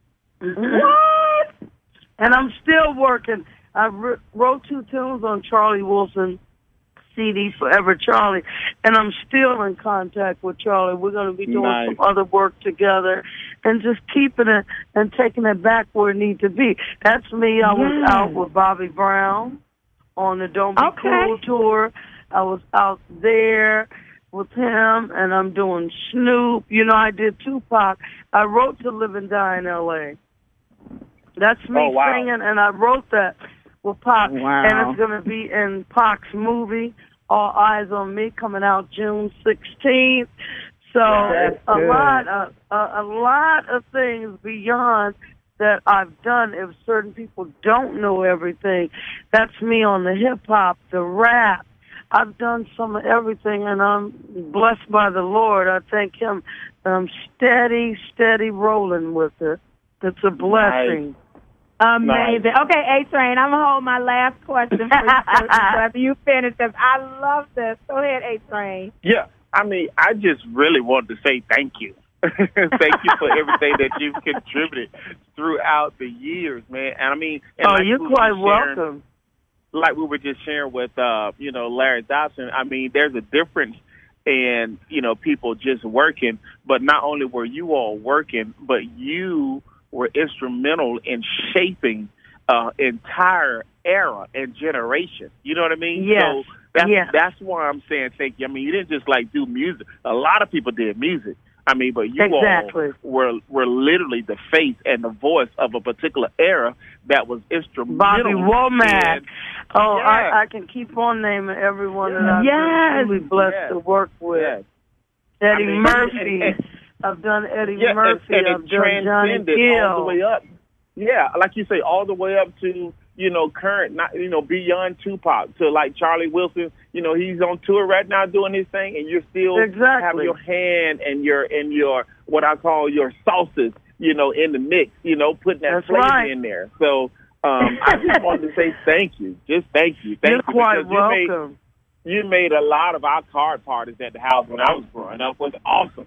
What? And I'm still working. I wrote 2 tunes on Charlie Wilson CD, Forever Charlie, and I'm still in contact with Charlie. We're going to be doing some other work together and just keeping it and taking it back where it needs to be. That's me. I was out with Bobby Brown on the Don't Be Cool tour. I was out there with him, and I'm doing Snoop. I did Tupac. I wrote To Live and Die in L.A. That's me singing, and I wrote that with Pac, and it's going to be in Pac's movie, All Eyes on Me, coming out June 16th. So a lot of things beyond that I've done. If certain people don't know everything, that's me on the hip hop, the rap. I've done some of everything, and I'm blessed by the Lord. I thank Him that I'm steady rolling with it. It's a blessing. Amazing. Nice. Okay, A-Train, I'm going to hold my last question for you so after you finish this. I love this. Go ahead, A-Train. Yeah, I mean, I just really wanted to say thank you. Thank you for everything that you've contributed throughout the years, man. And I mean, and you're quite welcome. Like we were just sharing with, Larry Dobson, I mean, there's a difference in, people just working, but not only were you all working, but you were instrumental in shaping entire era and generation. You know what I mean? Yes. So that's why I'm saying thank you. I mean, you didn't just do music. A lot of people did music. I mean, but you exactly. all were literally the face and the voice of a particular era that was instrumental. Bobby Womack. Yeah. I can keep on naming everyone that I've been really blessed to work with. Yes. Eddie Murphy. I've done Eddie Murphy. And I've done Johnny Gill. All the way up. Yeah, like you say, all the way up to current, not beyond Tupac to like Charlie Wilson. He's on tour right now doing his thing, and you're still having your hand and your what I call your sauces, in the mix. Putting that flavor in there. So I just wanted to say thank you. Just thank you. Thank you. Quite welcome. You made a lot of our card parties at the house when I was growing up. It was awesome,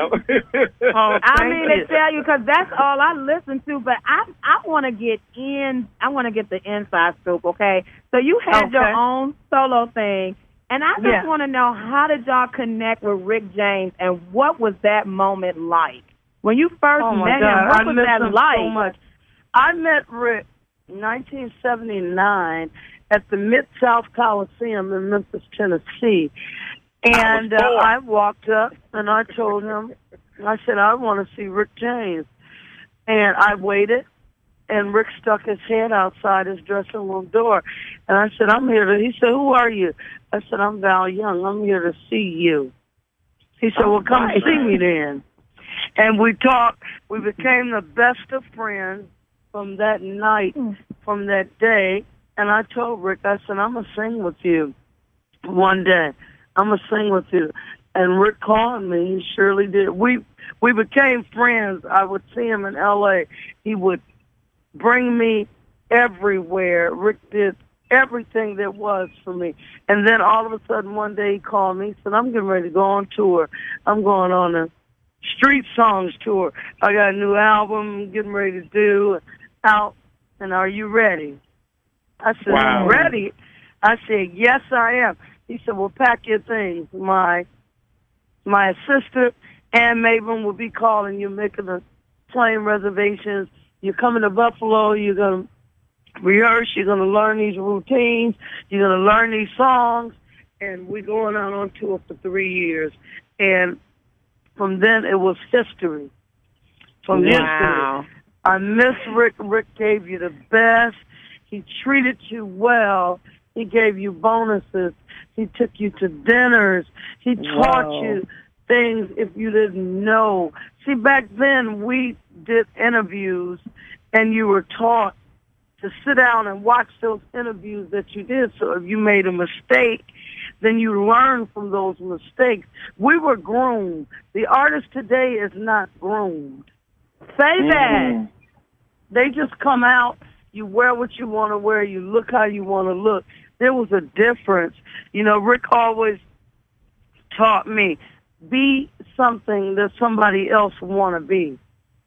I mean to tell you, because that's all I listen to. But I want to get in. I want to get the inside scoop. Okay, so you had your own solo thing, and I just want to know, how did y'all connect with Rick James, and what was that moment like when you first met him? What was that like? So much. I met Rick in 1979. At the Mid-South Coliseum in Memphis, Tennessee. And I walked up and I told him, I said, I want to see Rick James. And I waited, and Rick stuck his head outside his dressing room door. And I said, he said, who are you? I said, I'm Val Young. I'm here to see you. He said, well, come see me then. And we talked. We became the best of friends from that night, from that day. And I told Rick, I said, I'm going to sing with you one day. I'm going to sing with you. And Rick called me. He surely did. We became friends. I would see him in L.A. He would bring me everywhere. Rick did everything there was for me. And then all of a sudden one day he called me. He said, I'm getting ready to go on tour. I'm going on a Street Songs tour. I got a new album I'm getting ready to do out. And are you ready? I said, I'm ready. I said, yes, I am. He said, well, pack your things. My assistant, Ann Maven, will be calling you, making the plane reservations. You're coming to Buffalo. You're going to rehearse. You're going to learn these routines. You're going to learn these songs. And we're going out on tour for 3 years. And from then, it was history. From history. I miss Rick. Rick gave you the best. He treated you well. He gave you bonuses. He took you to dinners. He taught you things if you didn't know. See, back then we did interviews, and you were taught to sit down and watch those interviews that you did. So if you made a mistake, then you learn from those mistakes. We were groomed. The artist today is not groomed. Say that. They just come out. You wear what you want to wear. You look how you want to look. There was a difference. Rick always taught me, be something that somebody else want to be.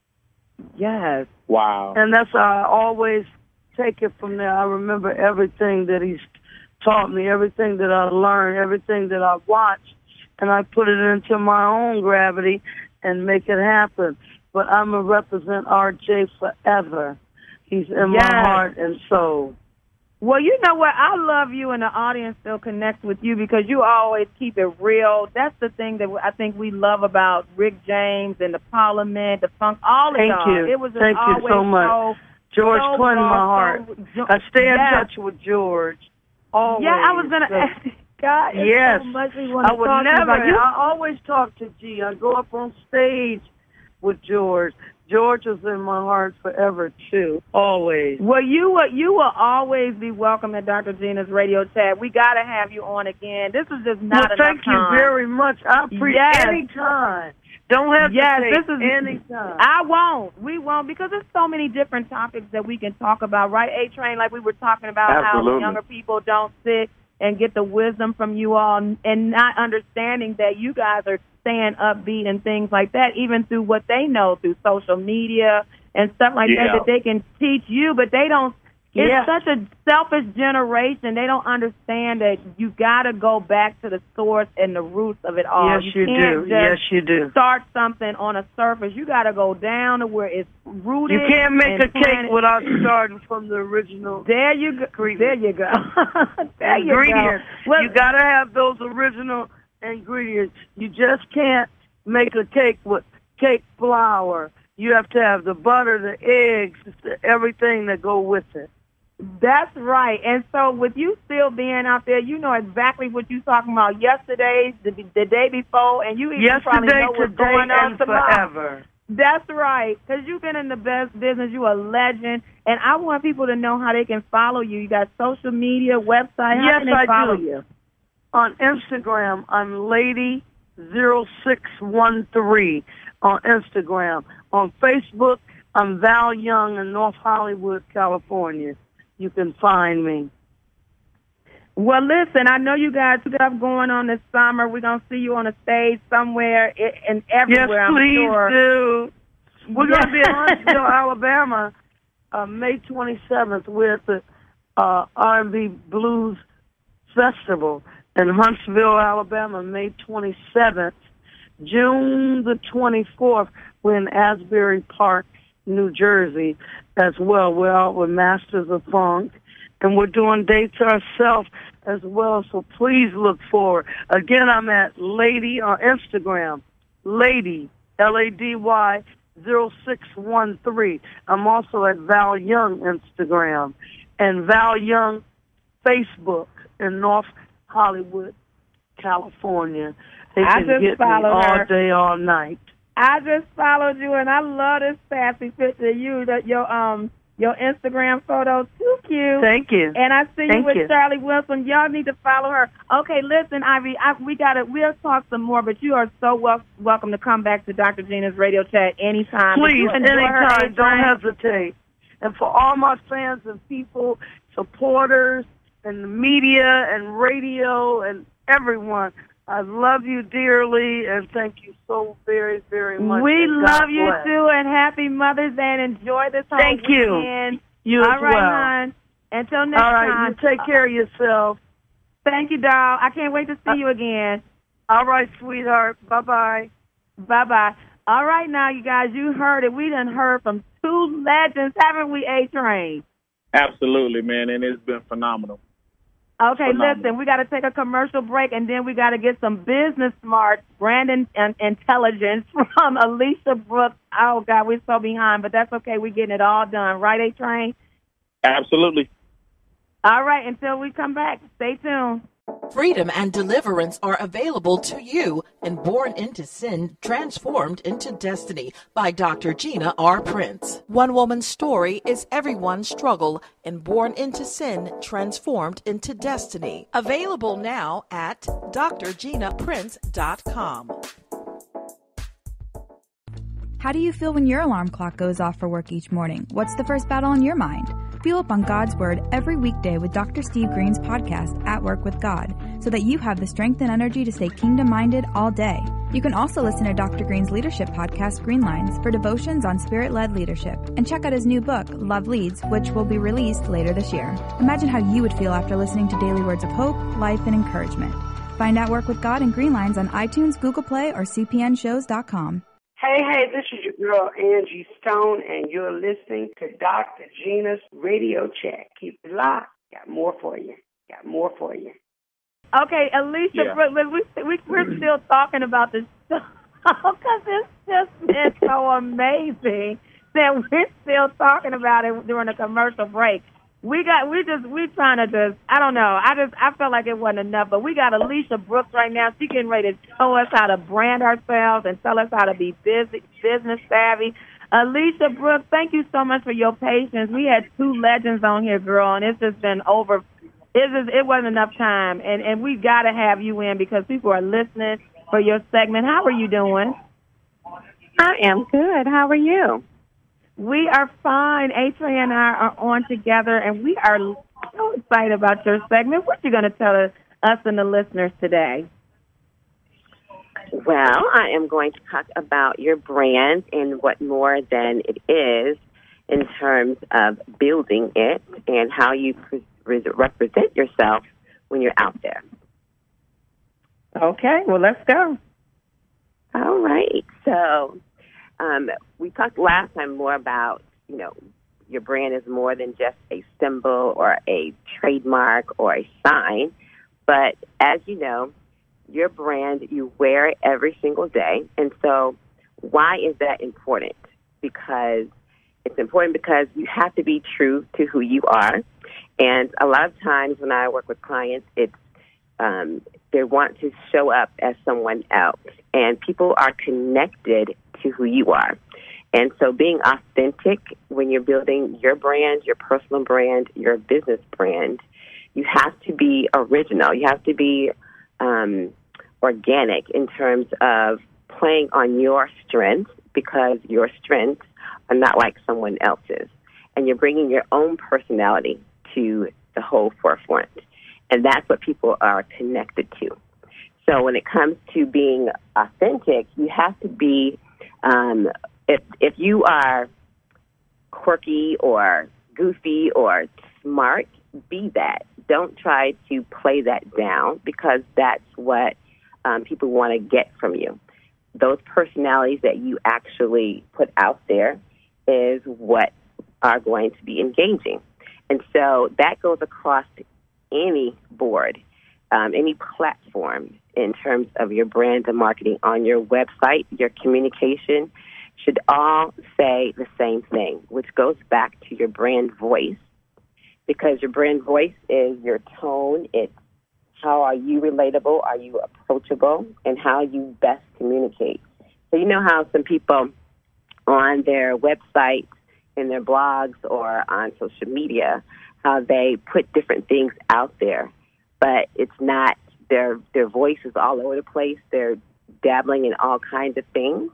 Yes. Wow. And that's how I always take it from there. I remember everything that he's taught me, everything that I learned, everything that I watched, and I put it into my own gravity and make it happen. But I'm going to represent RJ forever. He's in my heart and soul. Well, you know what? I love you, and the audience still connects with you because you always keep it real. That's the thing that I think we love about Rick James and the Parliament, the Funk, all of y'all. Thank you. It was Thank you so much. George Clinton, my heart. I stay in touch with George. Always. Yeah, I was going to ask you. God, yes. So much we want to I would talk never. about. I always talk to G. I go up on stage with George. George is in my heart forever, too. Always. Well, you will always be welcome at Dr. Gina's Radio Chat. We got to have you on again. This is just not enough time. Thank you very much. I appreciate any time. Don't hesitate. Yes, this is anytime. I won't. We won't, because there's so many different topics that we can talk about, right? A-Train, like we were talking about Absolutely. how younger people don't sit and get the wisdom from you all, and not understanding that you guys are staying upbeat and things like that, even through what they know through social media and stuff like that they can teach you, but they don't. It's such a selfish generation. They don't understand that you got to go back to the source and the roots of it all. Yes, you do. Yes, you do. Start something on a surface. You got to go down to where it's rooted. You can't make a cake planted. without starting from the original. There you go. There you go. There you ingredients. go. Well, you got to have those original ingredients. You just can't make a cake with cake flour. You have to have the butter, the eggs, everything that go with it. That's right. And so with you still being out there, you know exactly what you're talking about yesterday, the day before, and you even probably know what's going on tomorrow. Forever. That's right, because you've been in the best business. You're a legend. And I want people to know how they can follow you. You got social media, website. How can they follow you? On Instagram, I'm Lady0613 on Instagram. On Facebook, I'm Val Young in North Hollywood, California. You can find me. Well, listen, I know you guys got going on this summer. We're going to see you on a stage somewhere and everywhere, yes, please I'm sure. Do. We're going to be in Huntsville, Alabama, May 27th with the R&B Blues Festival. In Huntsville, Alabama, May 27th. June the 24th, we're in Asbury Park, New Jersey as well. We're out with Masters of Funk, and we're doing dates ourselves as well, so please look forward. Again, I'm at Lady on Instagram, Lady, Lady 0613. I'm also at Val Young Instagram and Val Young Facebook in North Hollywood, California. They can get me all day, all night. I just followed you, and I love this sassy picture of you, your Instagram photo. Too cute. Thank you. And I see you with Charlie Wilson. Y'all need to follow her. Okay, listen, Ivy, we'll talk some more, but you are so welcome to come back to Dr. Gina's Radio Chat anytime. Please, anytime. Don't hesitate. And for all my fans and people, supporters, and the media and radio and everyone, I love you dearly, and thank you so very, very much. We love you, too, and happy Mother's Day, and enjoy this whole weekend. Thank you. All as right, well. hon. Until next time. All right, you take care of yourself. Thank you, doll. I can't wait to see you again. All right, sweetheart. Bye-bye. Bye-bye. All right, now, you guys, you heard it. We done heard from two legends, haven't we, A-Train? Absolutely, man, and it's been phenomenal. Okay, listen, we got to take a commercial break, and then we got to get some business smart, brand and intelligence from Alicia Brooks. Oh, God, we're so behind, but that's okay. We're getting it all done. Right, A-Train? Absolutely. All right, until we come back, stay tuned. Freedom and deliverance are available to you in Born into Sin, Transformed into Destiny by Dr. Gina R. Prince. One woman's story is everyone's struggle in Born into Sin, Transformed into Destiny. Available now at drginaprince.com. How do you feel when your alarm clock goes off for work each morning? What's the first battle on your mind? Feel up on God's Word every weekday with Dr. Steve Green's podcast, At Work with God, so that you have the strength and energy to stay kingdom-minded all day. You can also listen to Dr. Green's leadership podcast, Green Lines, for devotions on spirit-led leadership. And check out his new book, Love Leads, which will be released later this year. Imagine how you would feel after listening to daily words of hope, life, and encouragement. Find At Work with God and Green Lines on iTunes, Google Play, or cpnshows.com. Hey, this is your girl Angie Stone, and you're listening to Dr. Gina's Radio Chat. Keep it locked. Got more for you. Okay, Alicia, we're still talking about this stuff because it's just been so amazing that we're still talking about it during the commercial break. I don't know. I felt like it wasn't enough, but we got Alicia Brooks right now. She's getting ready to show us how to brand ourselves and tell us how to be business savvy. Alicia Brooks, thank you so much for your patience. We had two legends on here, girl, and it's just been over. It wasn't enough time, and we got to have you in because people are listening for your segment. How are you doing? I am good. How are you? We are fine. A-Train and I are on together, and we are so excited about your segment. What you going to tell us and the listeners today? Well, I am going to talk about your brand and what more than it is in terms of building it and how you represent yourself when you're out there. Okay, well, let's go. All right. So we talked last time more about, your brand is more than just a symbol or a trademark or a sign. But as you know, your brand, you wear it every single day. And so why is that important? Because it's important because you have to be true to who you are. And a lot of times when I work with clients, it's they want to show up as someone else. And people are connected to who you are. And so being authentic when you're building your brand, your personal brand, your business brand, you have to be original. You have to be organic in terms of playing on your strengths, because your strengths are not like someone else's. And you're bringing your own personality to the whole forefront. And that's what people are connected to. So when it comes to being authentic, you have to be, if you are quirky or goofy or smart, be that. Don't try to play that down, because that's what people want to get from you. Those personalities that you actually put out there is what are going to be engaging. And so that goes across any board, any platform in terms of your brand and marketing. On your website, your communication should all say the same thing, which goes back to your brand voice, because your brand voice is your tone. It's how are you relatable, are you approachable, and how you best communicate. So you know how some people on their websites, in their blogs, or on social media, how they put different things out there, but it's not, their voice is all over the place. They're dabbling in all kinds of things,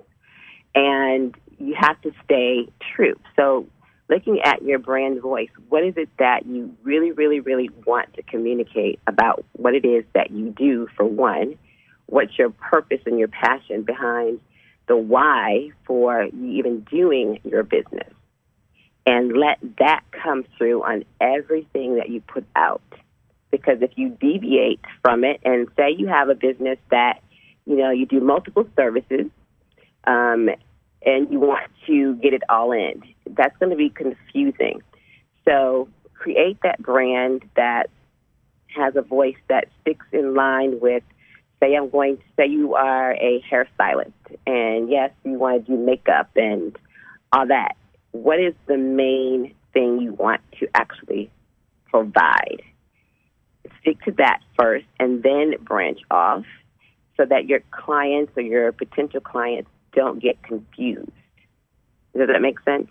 and you have to stay true. So looking at your brand voice, what is it that you really, really, really want to communicate about what it is that you do, for one? What's your purpose and your passion behind the why for you even doing your business? And let that come through on everything that you put out. Because if you deviate from it and say you have a business that, you do multiple services, and you want to get it all in, that's going to be confusing. So create that brand that has a voice that sticks in line with, say you are a hairstylist, and yes, you want to do makeup and all that. What is the main thing you want to actually provide? Stick to that first and then branch off, so that your clients or your potential clients don't get confused. Does that make sense?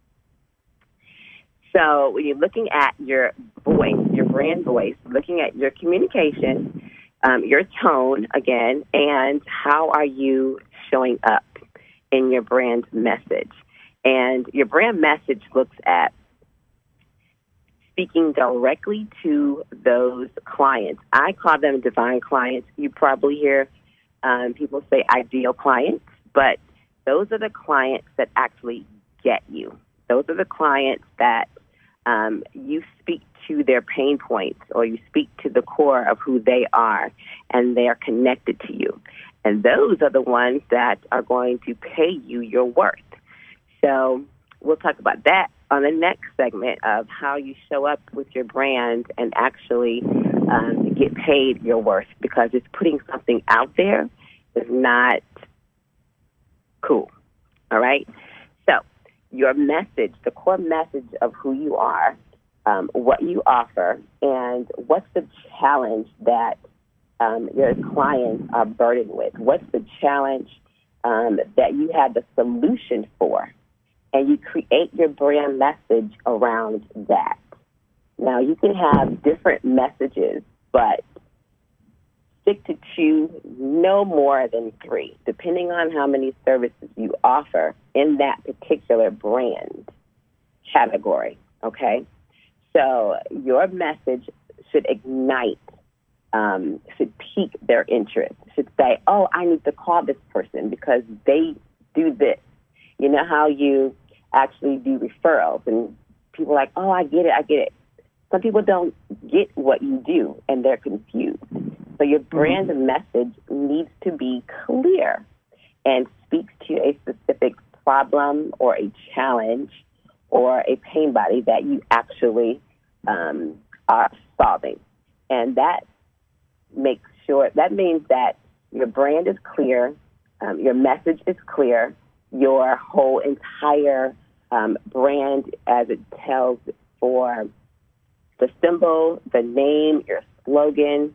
So when you're looking at your voice, your brand voice, looking at your communication, your tone, again, and how are you showing up in your brand message. And your brand message looks at speaking directly to those clients. I call them divine clients. You probably hear people say ideal clients, but those are the clients that actually get you. Those are the clients that you speak to their pain points, or you speak to the core of who they are, and they are connected to you. And those are the ones that are going to pay you your worth. So we'll talk about that on the next segment of how you show up with your brand and actually get paid your worth, because it's putting something out there is not cool. All right? So your message, the core message of who you are, what you offer, and what's the challenge that your clients are burdened with. What's the challenge that you have the solution for? And you create your brand message around that. Now, you can have different messages, but stick to 2, no more than 3, depending on how many services you offer in that particular brand category, okay? So your message should ignite, should pique their interest, should say, oh, I need to call this person because they do this. You know how you actually do referrals and people are like, oh, I get it. Some people don't get what you do and they're confused. So your brand message needs to be clear and speaks to a specific problem or a challenge or a pain body that you actually are solving. And that means that your brand is clear, your message is clear, your whole entire brand as it tells for the symbol, the name, your slogan,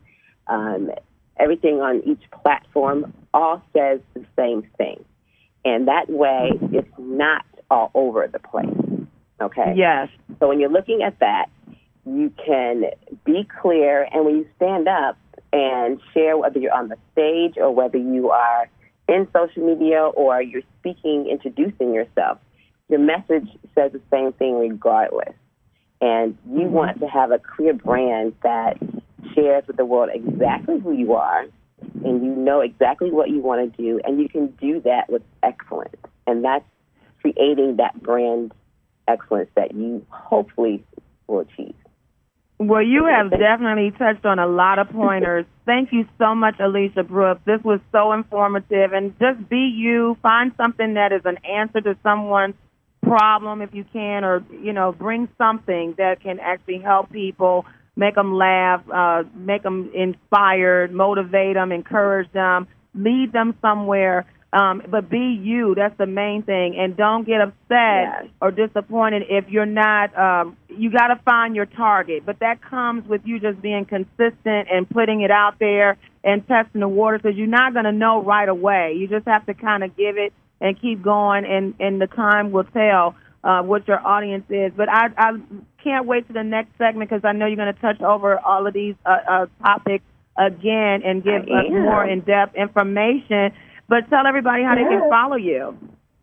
everything on each platform all says the same thing. And that way it's not all over the place, okay? Yes. So when you're looking at that, you can be clear, and when you stand up and share, whether you're on the stage or whether you are in social media or you're speaking, introducing yourself, your message says the same thing regardless. And you want to have a clear brand that shares with the world exactly who you are, and you know exactly what you want to do, and you can do that with excellence. And that's creating that brand excellence that you hopefully will achieve. Well, you have definitely touched on a lot of pointers. Thank you so much, Alicia Brooks. This was so informative. And just be you. Find something that is an answer to someone's problem if you can, or, you know, bring something that can actually help people, make them laugh, make them inspired, motivate them, encourage them, lead them somewhere. But be you. That's the main thing. And don't get upset or disappointed if you're not, you got to find your target. But that comes with you just being consistent and putting it out there and testing the water, because you're not going to know right away. You just have to kind of give it and keep going, and the time will tell what your audience is. But I can't wait to the next segment, because I know you're going to touch over all of these topics again and give us more in-depth information. But tell everybody how they can follow you.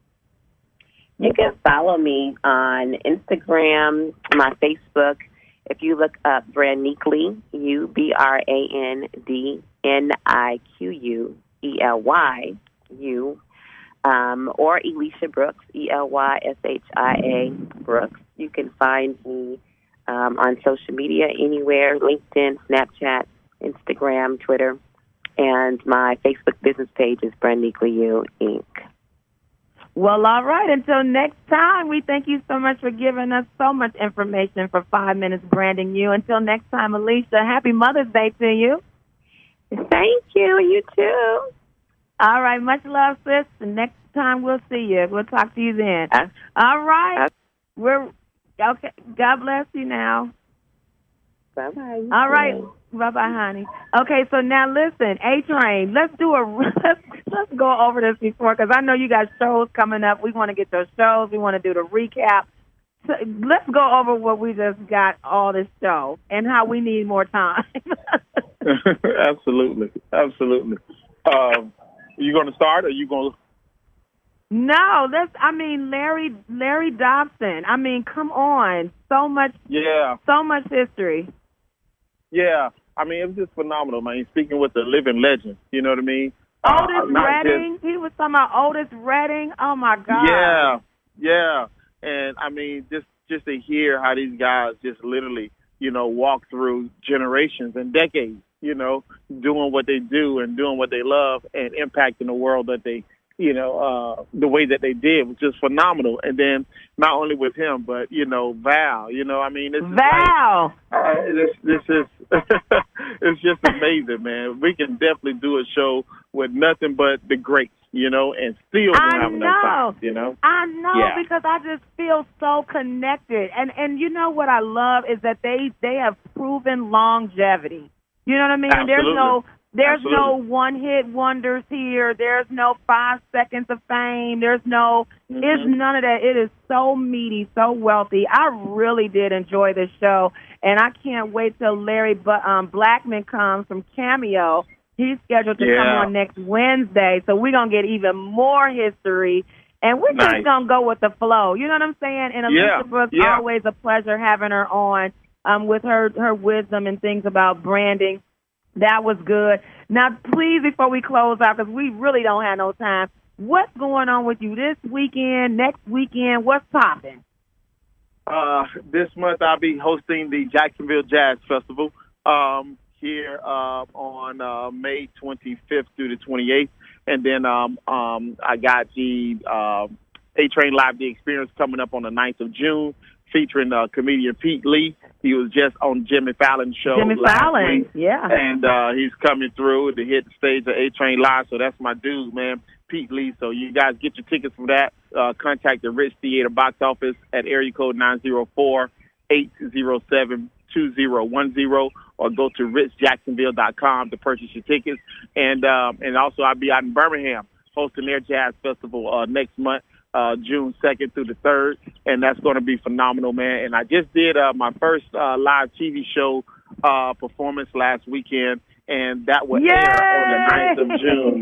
You can follow me on Instagram, my Facebook. If you look up Brandniquely, UBRANDNIQUELYU, or Elisha Brooks, ELYSHIA Brooks. You can find me on social media anywhere, LinkedIn, Snapchat, Instagram, Twitter. And my Facebook business page is Brandniquely You, Inc. Well, all right. Until next time, we thank you so much for giving us so much information for 5 minutes branding you. Until next time, Alicia, happy Mother's Day to you. Thank you. You too. All right. Much love, sis. The next time we'll see you. We'll talk to you then. All right. We're okay. God bless you now. Bye-bye. All right. Bye-bye, honey. Okay, so now listen, A-Train, let's go over this before, because I know you got shows coming up. We want to get those shows. We want to do the recap. So let's go over what we just got all this show and how we need more time. Absolutely. You going to start, or you going to? No, Larry Dobson. I mean, come on. So much history. Yeah. I mean, it was just phenomenal, man. Speaking with the living legend, you know what I mean? Otis Redding. He was talking about Otis Redding. Oh, my God. Yeah. And, I mean, just to hear how these guys just literally, you know, walk through generations and decades, you know, doing what they do and doing what they love and impacting the world that they, you know, the way that they did was just phenomenal. And then not only with him, but, you know, Val, you know, I mean, this is Val. This is it's just amazing, man. We can definitely do a show with nothing but the greats, you know, and still don't have enough time, you know. I know, because I just feel so connected. And you know what I love is that they have proven longevity. You know what I mean? Absolutely. There's no one-hit wonders here. There's no 5 seconds of fame. There's no, it's none of that. It is so meaty, so wealthy. I really did enjoy this show, and I can't wait till Larry Blackman comes from Cameo He's scheduled to come on next Wednesday, so we're going to get even more history. And we're just going to go with the flow. You know what I'm saying? And Elizabeth was always a pleasure having her on with her wisdom and things about branding. That was good. Now, please, before we close out, because we really don't have no time, what's going on with you this weekend, next weekend? What's popping? This month I'll be hosting the Jacksonville Jazz Festival here on May 25th through the 28th. And then I got the A-Train Live The Experience coming up on the 9th of June, featuring comedian Pete Lee. He was just on Jimmy Fallon's show last week. And he's coming through to hit the stage of A-Train Live, so that's my dude, man, Pete Lee. So you guys get your tickets for that. Contact the Ritz Theater box office at area code 904-807-2010, or go to ritzjacksonville.com to purchase your tickets. And also I'll be out in Birmingham hosting their jazz festival next month, June 2nd through the 3rd, and that's going to be phenomenal, man. And I just did my first live TV show performance last weekend, and that will air on the 9th of June.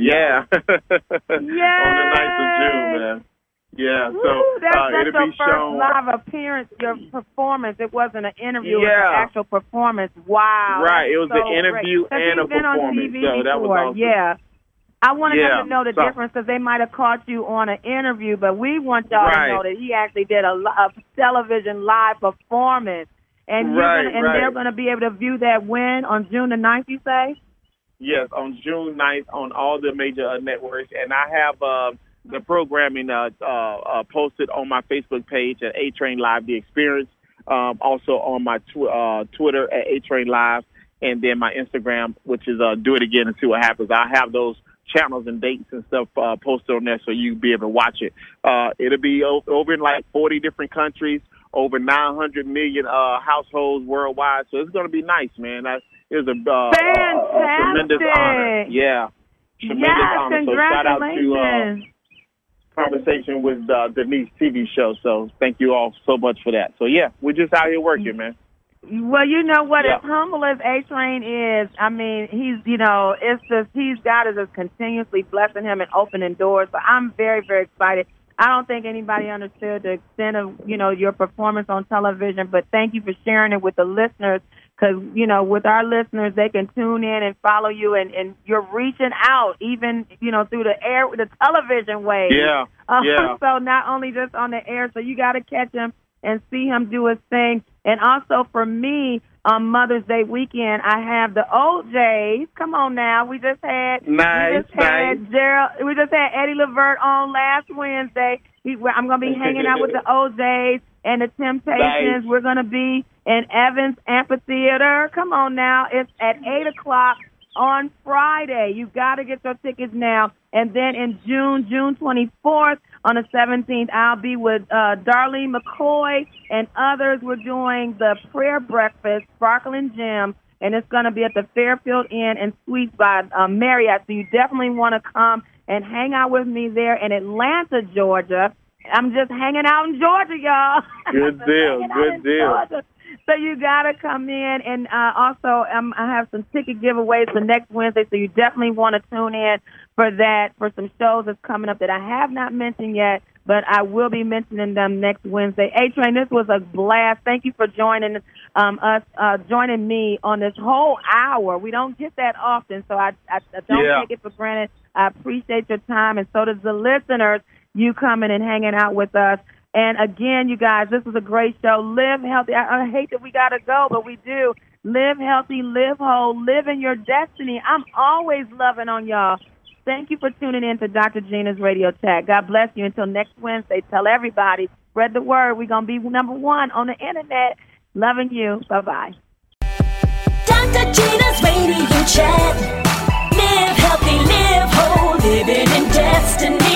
On the 9th of June, man. Yeah, so that's it'll be shown. Live appearance, your performance. It wasn't an interview; it was an actual performance. Wow! Right, it was an interview and a performance. So that was awesome. Yeah, I wanted them to know the difference, because they might have caught you on an interview, but we want y'all to know that he actually did a television live performance, and they're going to be able to view that when on June the 9th. You say? Yes, on June 9th on all the major networks, and I have the programming posted on my Facebook page at A-Train Live The Experience, also on my Twitter at A-Train Live, and then my Instagram, which is Do It Again and See What Happens. I have those channels and dates and stuff posted on there, so you'll be able to watch it. It'll be over in like 40 different countries, over 900 million households worldwide, so it's going to be nice, man. It was a tremendous honor. Yeah. Tremendous honor. So shout out to Conversation with Denise TV show. So thank you all so much for that. So yeah, we're just out here working, man. Well, you know what? As humble as A-Train is, I mean, God is just continuously blessing him and opening doors. So I'm very, very excited. I don't think anybody understood the extent of, your performance on television, but thank you for sharing it with the listeners, because, with our listeners, they can tune in and follow you, and you're reaching out even, through the air, the television wave. So not only just on the air, so you got to catch him and see him do his thing. And also for me, on Mother's Day weekend, I have the OJs. Come on now. We just had Eddie Levert on last Wednesday. I'm going to be hanging out with the OJs and the Temptations. We're going to be in Evans Amphitheater. Come on now. It's at 8 o'clock on Friday. You got to get your tickets now. And then in June 24th, on the 17th, I'll be with Darlene McCoy and others. We're doing the prayer breakfast, Sparkling Gym, and it's going to be at the Fairfield Inn and Suites by Marriott. So you definitely want to come and hang out with me there in Atlanta, Georgia. I'm just hanging out in Georgia, y'all. Good deal. Good deal. So you got to come in. And also, I have some ticket giveaways for next Wednesday, so you definitely want to tune in for that, for some shows that's coming up that I have not mentioned yet, but I will be mentioning them next Wednesday. A-Train, this was a blast. Thank you for joining joining me on this whole hour. We don't get that often, so I don't take it for granted. I appreciate your time, and so does the listeners, you coming and hanging out with us. And again, you guys, this was a great show. Live healthy. I hate that we got to go, but we do. Live healthy, live whole, live in your destiny. I'm always loving on y'all. Thank you for tuning in to Dr. Gina's Radio Chat. God bless you. Until next Wednesday, tell everybody, spread the word. We're going to be number one on the internet. Loving you. Bye-bye. Dr. Gina's Radio Chat. Live healthy, live whole, living in destiny.